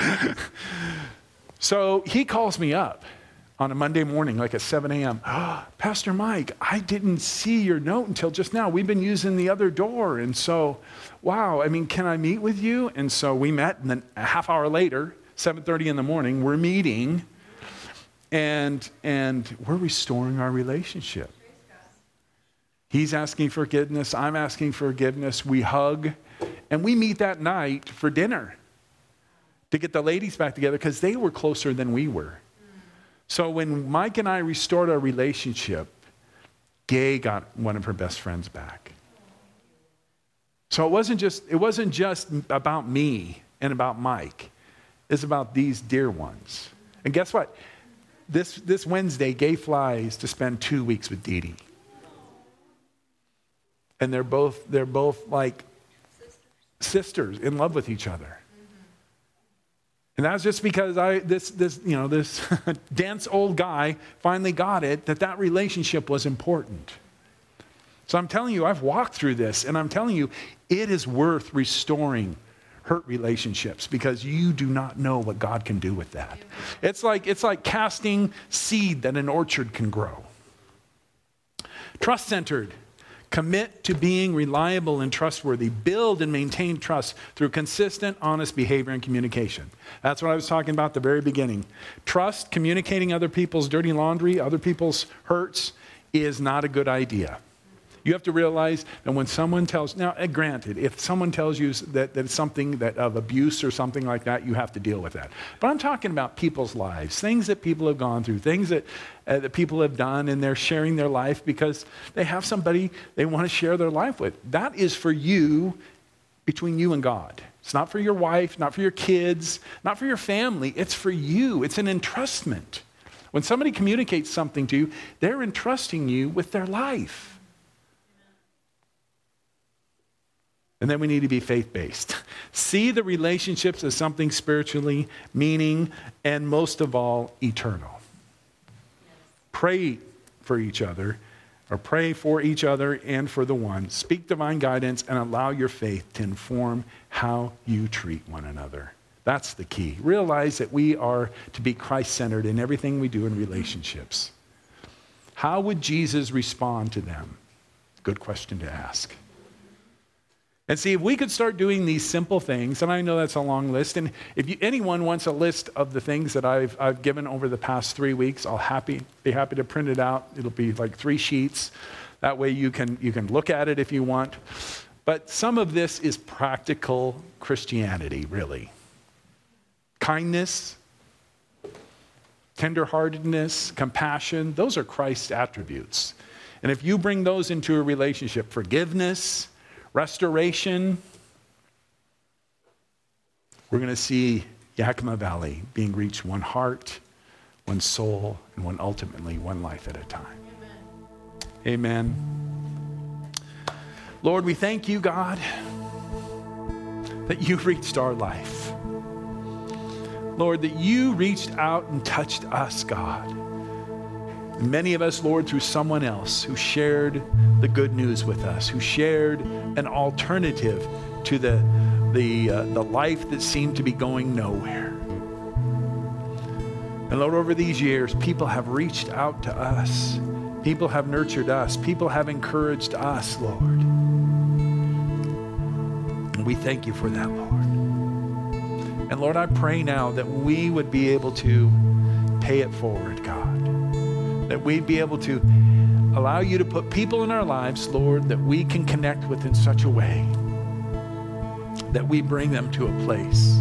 So he calls me up on a Monday morning, like at seven a.m. Oh, Pastor Mike, I didn't see your note until just now. We've been using the other door. And so, wow, I mean, can I meet with you? And so we met, and then a half hour later, seven thirty in the morning, we're meeting, and and we're restoring our relationship. He's asking forgiveness. I'm asking forgiveness. We hug. And we meet that night for dinner to get the ladies back together because they were closer than we were. So when Mike and I restored our relationship, Gay got one of her best friends back. So it wasn't just, it wasn't just about me and about Mike. It's about these dear ones. And guess what? This, this Wednesday, Gay flies to spend two weeks with Dee Dee. And they're both, they're both like sisters in love with each other. Mm-hmm. And that's just because I, this, this, you know, this dense old guy finally got it, that that relationship was important. So I'm telling you, I've walked through this, and I'm telling you, it is worth restoring hurt relationships because you do not know what God can do with that. It's like, it's like casting seed that an orchard can grow. Trust-centered. Commit to being reliable and trustworthy. Build and maintain trust through consistent, honest behavior and communication. That's what I was talking about at the very beginning. Trust, communicating other people's dirty laundry, other people's hurts, is not a good idea. You have to realize that when someone tells, now granted, if someone tells you that, that it's something that of abuse or something like that, you have to deal with that. But I'm talking about people's lives, things that people have gone through, things that, uh, that people have done, and they're sharing their life because they have somebody they want to share their life with. That is for you, between you and God. It's not for your wife, not for your kids, not for your family. It's for you. It's an entrustment. When somebody communicates something to you, they're entrusting you with their life. And then we need to be faith-based. See the relationships as something spiritually meaning and most of all, eternal. Pray for each other, or pray for each other and for the one. Speak divine guidance and allow your faith to inform how you treat one another. That's the key. Realize that we are to be Christ-centered in everything we do in relationships. How would Jesus respond to them? Good question to ask. And see, if we could start doing these simple things, and I know that's a long list, and if you, anyone wants a list of the things that I've, I've given over the past three weeks, I'll happy, be happy to print it out. It'll be like three sheets. That way you can, you can look at it if you want. But some of this is practical Christianity, really. Kindness, tenderheartedness, compassion, those are Christ's attributes. And if you bring those into a relationship, forgiveness, restoration, we're going to see Yakima Valley being reached one heart, one soul, and one ultimately one life at a time. Amen. Amen. Lord, we thank you, God, that you reached our life. Lord, that you reached out and touched us, God. And many of us, Lord, through someone else who shared the good news with us, who shared an alternative to the, the, uh, the life that seemed to be going nowhere. And Lord, over these years, people have reached out to us. People have nurtured us. People have encouraged us, Lord. And we thank you for that, Lord. And Lord, I pray now that we would be able to pay it forward, God. That we'd be able to allow you to put people in our lives, Lord, that we can connect with in such a way that we bring them to a place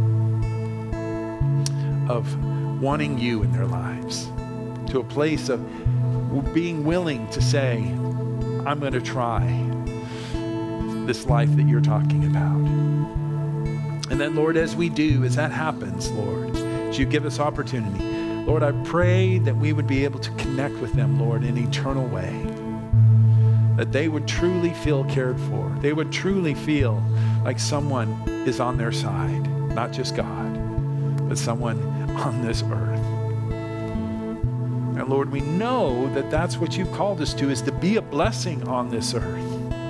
of wanting you in their lives, to a place of being willing to say, I'm going to try this life that you're talking about. And then, Lord, as we do, as that happens, Lord, as you give us opportunity, Lord, I pray that we would be able to connect with them, Lord, in an eternal way. That they would truly feel cared for. They would truly feel like someone is on their side. Not just God, but someone on this earth. And Lord, we know that that's what you've called us to, is to be a blessing on this earth.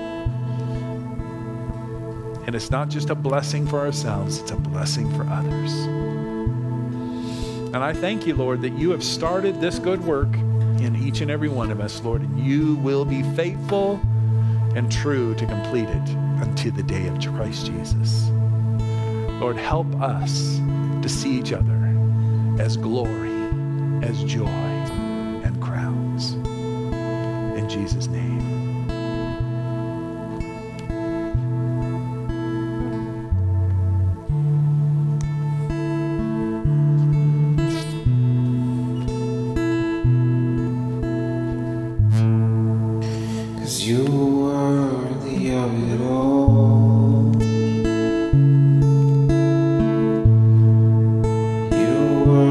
And it's not just a blessing for ourselves, it's a blessing for others. And I thank you, Lord, that you have started this good work in each and every one of us, Lord, and you will be faithful and true to complete it unto the day of Christ Jesus. Lord, help us to see each other as glory, as joy, and crowns. In Jesus' name.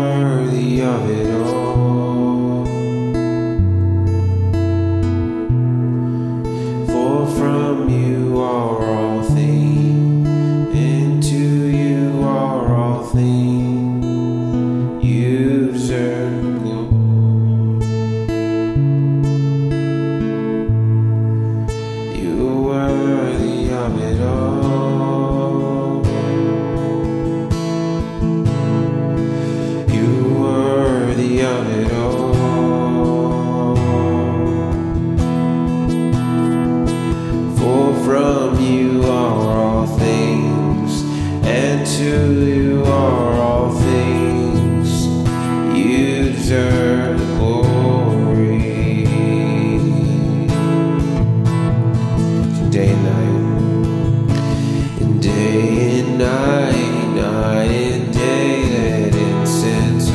Of it all. to you are all things. You deserve the glory. Day and night, and day and night, night and day, let incense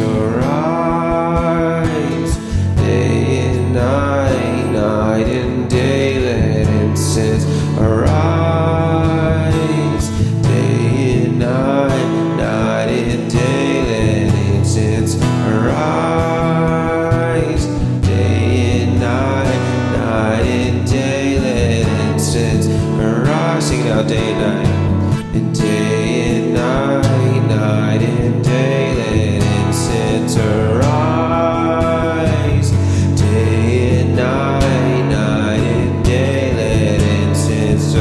arise. Day and night, night and day, let incense arise. Day and night, night and day, let incense arise. Day and night, night and day, let incense arise. Sing it out, day and night. And day and night, night and day, let incense arise. Day and night, night and day, let incense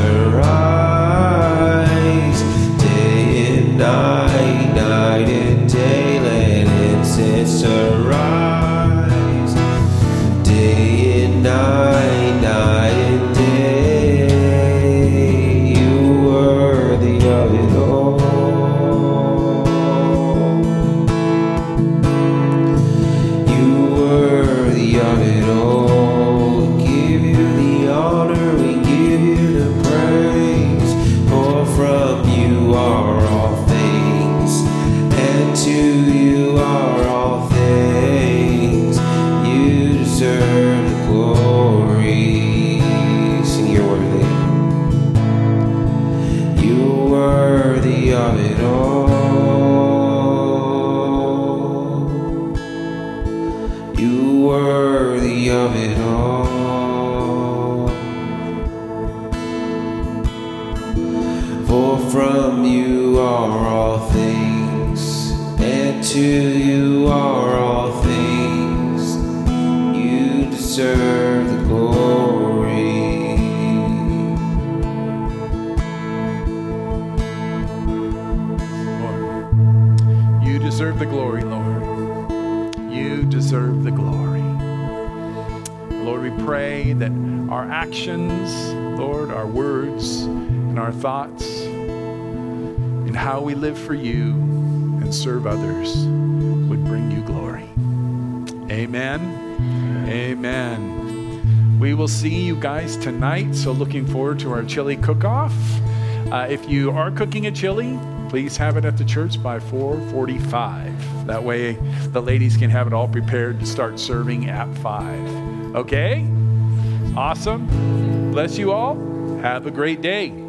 arise. Day and night, night and day, let incense arise. Day and night, night and day, you worthy of it all. You worthy of it all. We give you the honor, we give you the praise. For from you are all things, and to you are all things. You deserve the glory. Sing, you're worthy. You're worthy of it all. You worthy of it all. For from you are all things, and to you are all things. You deserve the glory.
Lord, you deserve the glory, Lord. You deserve the glory. Lord, we pray that our actions, Lord, our words, and our thoughts, and how we live for you and serve others would bring you glory. Amen. Amen. We will see you guys tonight, so looking forward to our chili cook-off. Uh, if you are cooking a chili, please have it at the church by four forty-five. That way the ladies can have it all prepared to start serving at five. Okay? Awesome. Bless you all. Have a great day.